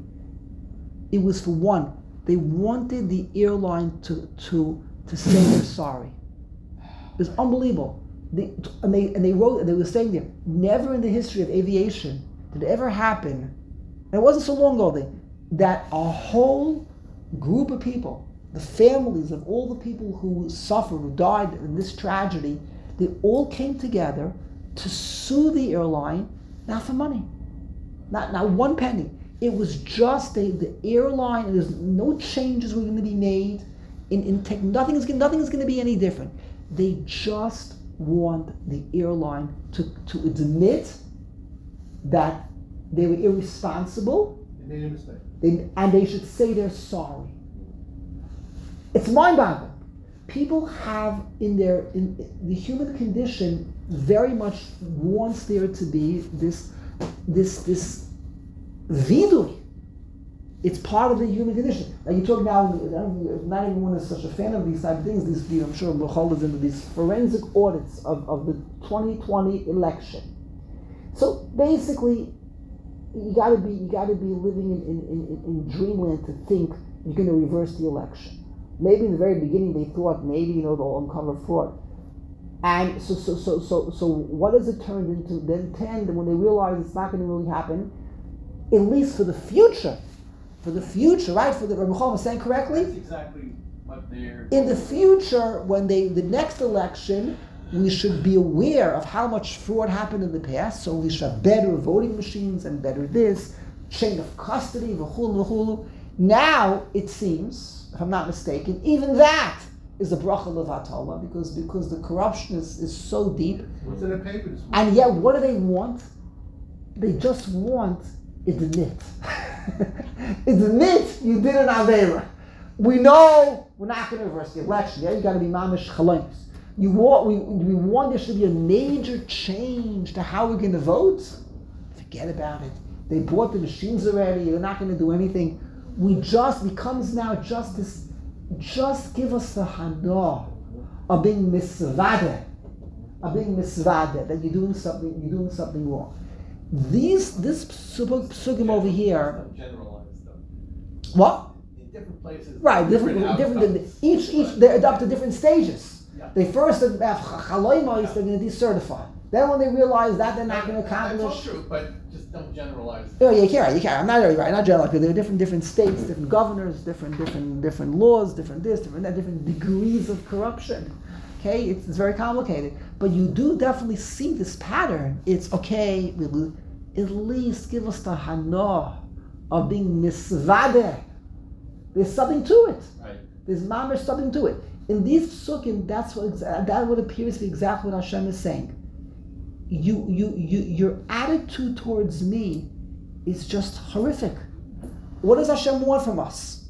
it was for one, they wanted the airline to to, to say they're sorry. It was unbelievable. They, and they and they wrote, they were saying there, never in the history of aviation did it ever happen, and it wasn't so long ago, they, that a whole group of people, the families of all the people who suffered, who died in this tragedy, they all came together to sue the airline, not for money, not not one penny. It was just a, the airline, and there's no changes were going to be made. In, in tech, nothing is nothing is going to be any different. They just want the airline to, to admit that they were irresponsible, They made a mistake. they, and they should say they're sorry. It's mind-boggling. People have in their in the human condition very much wants there to be this this this vidui. It's part of the human condition. Now you talk now, not everyone is such a fan of these type of things. These, I'm sure Michal is into these forensic audits of, of the twenty twenty election. So basically, you got to be you got to be living in, in, in, in dreamland to think you're going to reverse the election. Maybe in the very beginning they thought maybe you know they'll uncover fraud, and so so so so so what has it turned into? Then ten, when they realize it's not going to really happen, at least for the future. For the future, right? For the Rabbi Chol was saying correctly. That's exactly what they're. In the future, when they the next election, we should be aware of how much fraud happened in the past. So we should have better voting machines and better this chain of custody, v'chulu v'chulu. Now it seems, if I'm not mistaken, even that is a bracha levatala because because the corruption is, is so deep. What's in the paper this morning? And yet, what do they want? They just want admit. Admit you did an Avera. We know we're not going to reverse the election. Yeah, you got to be mamish chalonis. You want we we want there should be a major change to how we're going to vote. Forget about it. They bought the machines already. They're not going to do anything. We just becomes now just this. Just give us the hana of being misvade, of being misvade that you're doing something. You're doing something wrong. These this psugim over here. Generalized stuff. What? In different places. Right, different, different. outcomes. Each, each, they adopt to different stages. Yeah. They first have chaloimos, they're going to decertify. Then when they realize that, they're not going to That's all accomplish. true, but just don't generalize. Oh, you can't, you can't. I'm not right. Not general. There are different, different states, different governors, different, different, different laws, different this, different that, different degrees of corruption. Okay, it's, it's very complicated. But you do definitely see this pattern. It's okay. We'll at least give us the hana of being misvade. There's something to it. Right. There's mamish something to it. In these psukim, that's what exa- that would appear to be exactly what Hashem is saying. You, you, you, your attitude towards me is just horrific. What does Hashem want from us?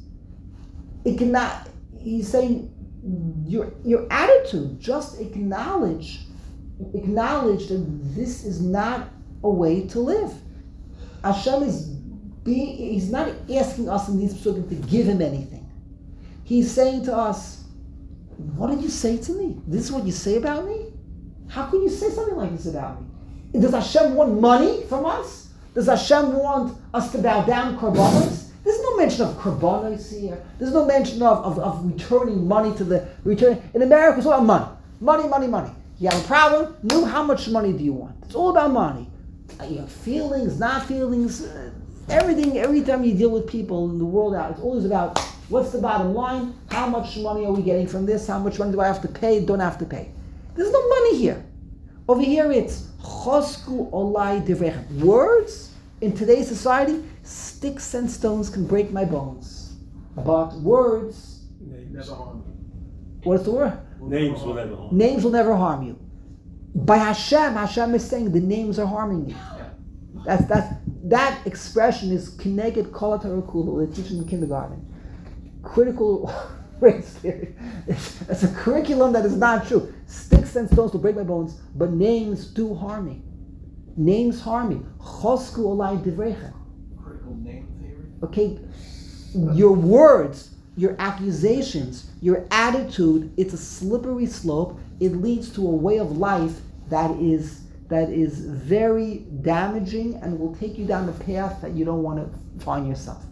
It cannot. He's saying your your attitude. Just acknowledge, acknowledge that this is not a way to live. Hashem is being. He's not asking us in these psukim to give him anything. He's saying to us, "What did you say to me? This is what you say about me? How can you say something like this about me? Does Hashem want money from us? Does Hashem want us to bow down korbanos? There's no mention of korbanos here. There's no mention of, of, of returning money to the return. In America, it's all about money. Money, money, money. You have a problem? No, how much money do you want? It's all about money. You have feelings, not feelings. Uh, everything, every time you deal with people in the world out, it's always about what's the bottom line? How much money are we getting from this? How much money do I have to pay? Don't have to pay. There's no money here. Over here it's chosku olai divrechem. Words in today's society, sticks and stones can break my bones. But words, Never harm you. what's the word? Names will never harm. Names will never harm you. By Hashem, Hashem is saying the names are harming you. That's that's that expression is kineged kol haTorah they teach in kindergarten. Critical race theory. It's, it's a curriculum that is not true. Sticks and stones will break my bones, but names do harm me. Names harm me. Chosku olai divrechem. Critical name theory. Okay, your words, your accusations, your attitude, it's a slippery slope. It leads to a way of life that is that is very damaging and will take you down the path that you don't want to find yourself.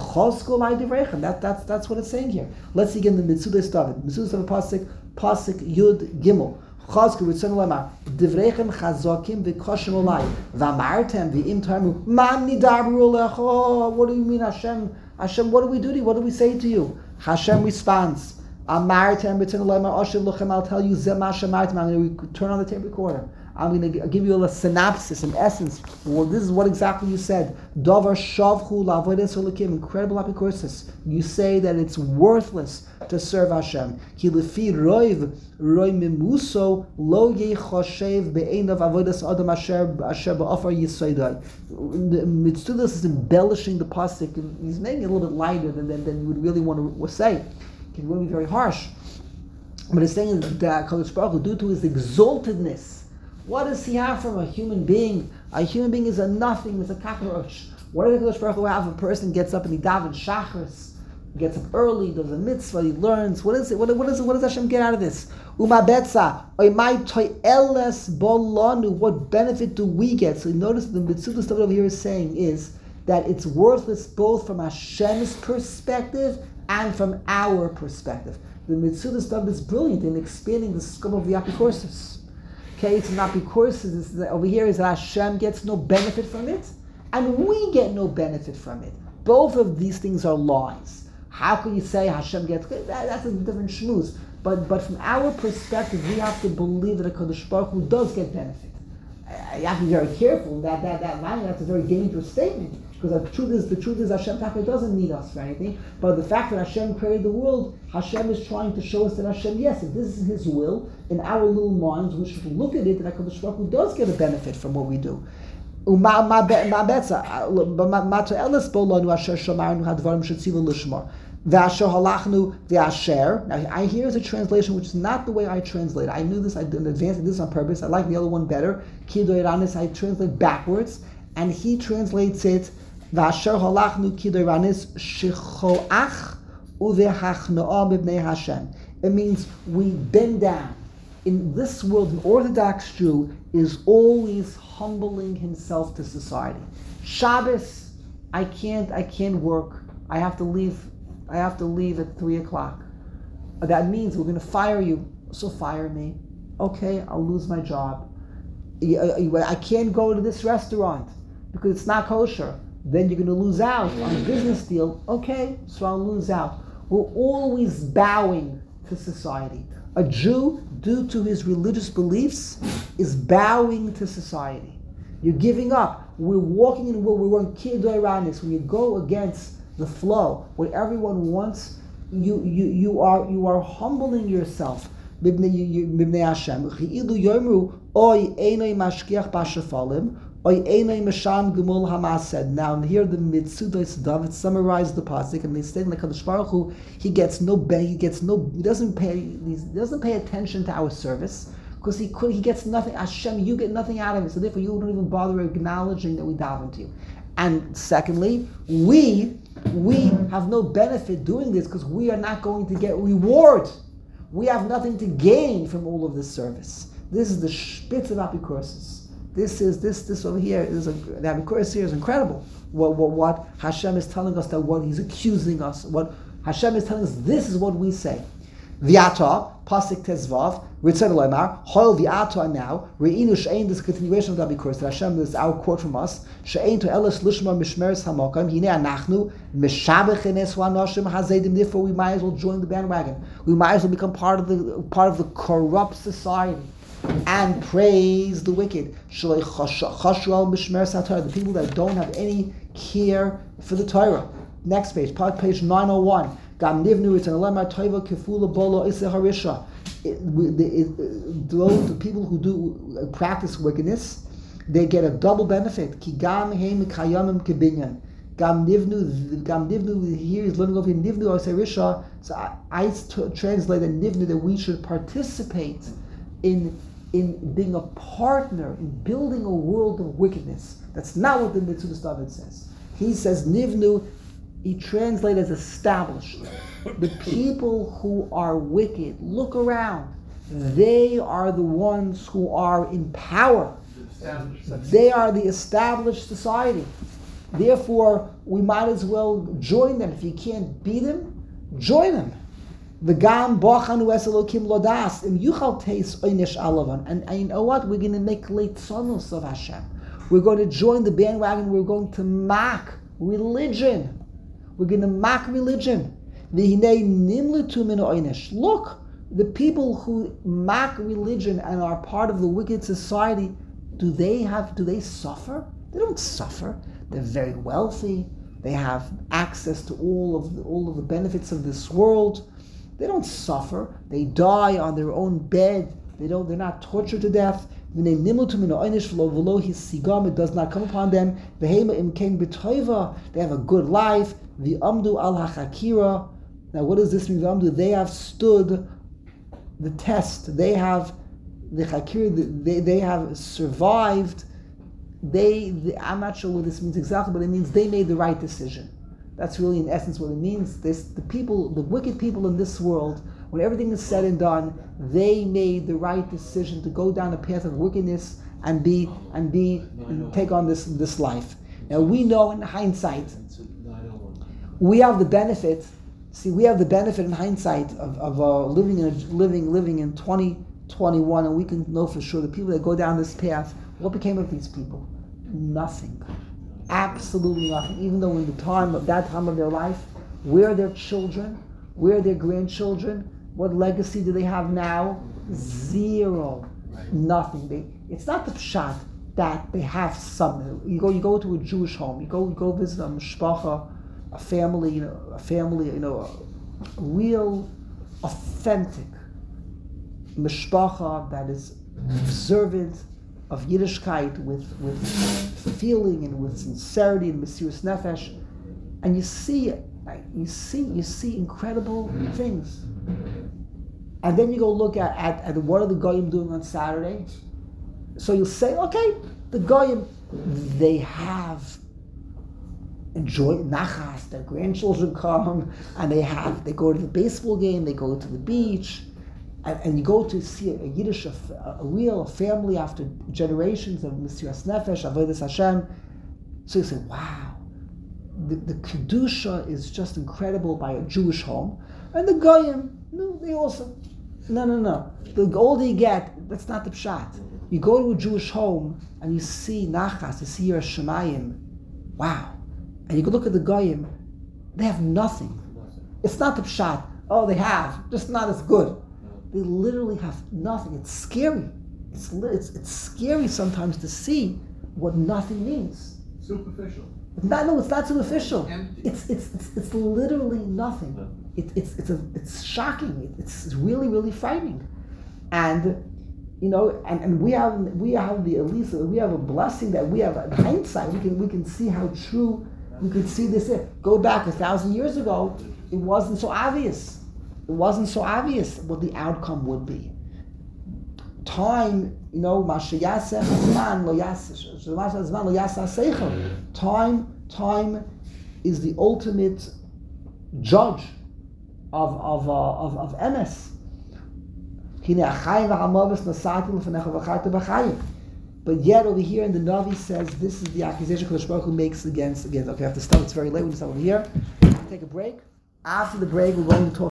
That, that's, that's what it's saying here. Let's see again the Mitzudas David. Mitzudas David Pasik, Pasik Yud Gimel. Chazku Ritzon Lemar. Divrechem chazokim v'koshem olai. V'amartem v'im tarmu. Man nidabru lecho. What do you mean, Hashem? Hashem, what do we do to you? What do we say to you? Hashem responds. Amartem b'tzin loymar oshiv luchem. I'll tell you zeh ma shemartem. I'm going to turn on the tape recorder. I'm going to give you a synopsis, an essence. Well, this is what exactly you said. Dover shavchu lavodes holakim. Incredible apikoursis. You say that it's worthless to serve Hashem. Ki lefi roiv roi mimuso lo yechoshev be'einav avodas adam asher asher ba'afar yisoidai. Mitzudas is embellishing the pasuk. He's making it a little bit lighter than, than, than you would really want to say. It can really be very harsh. But it's saying that Kadosh Baruch Hu, due to his exaltedness, what does he have from a human being? A human being is a nothing, it's a cockroach. What does Kadosh Baruch Hu have? A person gets up and he davens shachris, gets up early, does a mitzvah, he learns. What is it? What, what is it? What does Hashem get out of this? Uma betza, oimai to'eles bolanu. What benefit do we get? So you notice the mitzvah stuff over here is saying is that it's worthless both from Hashem's perspective and from our perspective. The mitzvah stuff is brilliant in expanding the scope of the apikoursis. Okay, it's not because over here is that Hashem gets no benefit from it, and we get no benefit from it. Both of these things are lies. How can you say Hashem gets that? That's a different shmooze. But but from our perspective, we have to believe that a Kadosh Baruch Hu does get benefit. You have to be very careful. That that that line, that's a very dangerous statement. Because the truth is, the truth is Hashem Taka doesn't need us for anything. But the fact that Hashem created the world, Hashem is trying to show us that Hashem, yes, if this is His will, in our little minds, we should look at it that HaKadosh Baruch Hu does get a benefit from what we do. Now, I hear is a translation which is not the way I translate. I knew this, I did in advance, I did this on purpose. I like the other one better. I translate backwards, and he translates it V'asher halachnu kidoranis shechoach uvehachnoa b'bnei Hashem. It means we bend down. In this world, an Orthodox Jew is always humbling himself to society. Shabbos, I can't, I can't work. I have to leave. I have to leave at three o'clock. That means we're going to fire you. So fire me. Okay, I'll lose my job. I can't go to this restaurant because it's not kosher. Then you're going to lose out on a business deal. Okay, so I'll lose out. We're always bowing to society. A Jew, due to his religious beliefs, is bowing to society. You're giving up. We're walking in the world. We're on kidoiranis. When you go against the flow, what everyone wants, you you you are you are humbling yourself. Bibnei Hashem. Chi'ilu yomru oy einay mashkiach b'shafalim. Now here the Mitzudos David summarized the pasuk, and they say like Kadosh Baruch Hu, he gets no be, he gets no, he doesn't pay, he doesn't pay attention to our service because he could, he gets nothing. Hashem, you get nothing out of it, so therefore you don't even bother acknowledging that we daven to you. And secondly, we we have no benefit doing this because we are not going to get reward. We have nothing to gain from all of this service. This is the spitz of apikoursis. This is this this over here is a, the apikoursis here is incredible. What, what what Hashem is telling us, that what He's accusing us, what Hashem is telling us, this is what we say. V'ata pasuk tezvav ritzon loymar hoil v'ata now re'inu she'ein, this continuation of the apikoursis. Hashem, this is our quote from us. She'ein to elis lishma mishmeres hamakam hine anachnu mishabech enes v'anoshim hazedim. Therefore, we might as well join the bandwagon. We might as well become part of the part of the corrupt society and praise the wicked. The people that don't have any care for the Torah. Next page, page nine oh one. Those the people who do practice wickedness, they get a double benefit. Gam nivnu, gam nivnu. Here he's learning over here nivnu or serisha. So I, I t- translate the nivnu that we should participate in in being a partner in building a world of wickedness. That's not what the Mitzudas David says. He says nivnu. He translates as established. The people who are wicked, look around. They are the ones who are in power. They are the established society. Therefore, we might as well join them. If you can't beat them, join them. V'gam bochanu es Elokim lodas im yuchal teis oynish alavan. And you know what? We're going to make leitzonos of Hashem. We're going to join the bandwagon. We're going to mock religion. We're going to mock religion. V'hinei nimlitu min ha'onesh. Look, the people who mock religion and are part of the wicked society, do they have? Do they suffer? They don't suffer. They're very wealthy. They have access to all of the, all of the benefits of this world. They don't suffer. They die on their own bed. They don't. They're not tortured to death. It does not come upon them. They have a good life. Now, what does this mean? They have stood the test. They have the chakira. They they have survived. They, they, I'm not sure what this means exactly, but it means they made the right decision. That's really, in essence, what it means. This, the people, the wicked people in this world, when everything is said and done, they made the right decision to go down a path of wickedness and be and be and take on this this life. Now we know in hindsight, we have the benefit. See, we have the benefit in hindsight of, of uh, living in a, living living in twenty twenty-one, and we can know for sure the people that go down this path. What became of these people? Nothing. Absolutely nothing. Even though in the time of that time of their life, where are their children? Where are their grandchildren? What legacy do they have now? Zero. Nothing. They, it's not the pshat that they have something. You go, you go to a Jewish home. You go, you go visit a mishpacha, a family, you know, a family, you know, a real, authentic mishpacha that is observant of Yiddishkeit with with feeling and with sincerity and Mesiras Nefesh, and you see, you see, you see incredible things. And then you go look at, at, at what are the Goyim doing on Saturday. So you'll say, okay, the Goyim, they have enjoyed nachas, their grandchildren come, and they have, they go to the baseball game, they go to the beach, and, and you go to see a, a Yiddish, a, a real family after generations of Mesiras Nefesh, Avodas Hashem. So you say, wow, the, the Kedusha is just incredible by a Jewish home. And the Goyim, no, they also, no, no, no. The older you get, that's not the pshat. You go to a Jewish home and you see nachas, you see your Shemayim, wow. And you go look at the Goyim, they have nothing. It's not the pshat, oh, they have, just not as good. They literally have nothing. It's scary. It's, it's, it's scary sometimes to see what nothing means. Superficial. Not, no, it's not superficial. Empty. It's, it's, it's, it's literally nothing. It, it's, it's, a, it's shocking. It's really, really frightening. And, you know, and, and we have we have the at least we have a blessing that we have in hindsight. We can we can see how true we could see this. Go back a thousand years ago, it wasn't so obvious. It wasn't so obvious what the outcome would be. Time, you know, time, time is the ultimate judge of of uh, of of M S. But yet over here in the Navi says this is the accusation Kadosh Baruch Hu makes against against. Okay, I have to stop. It's very late. We stop over here. We'll take a break. After the break, we're going to talk.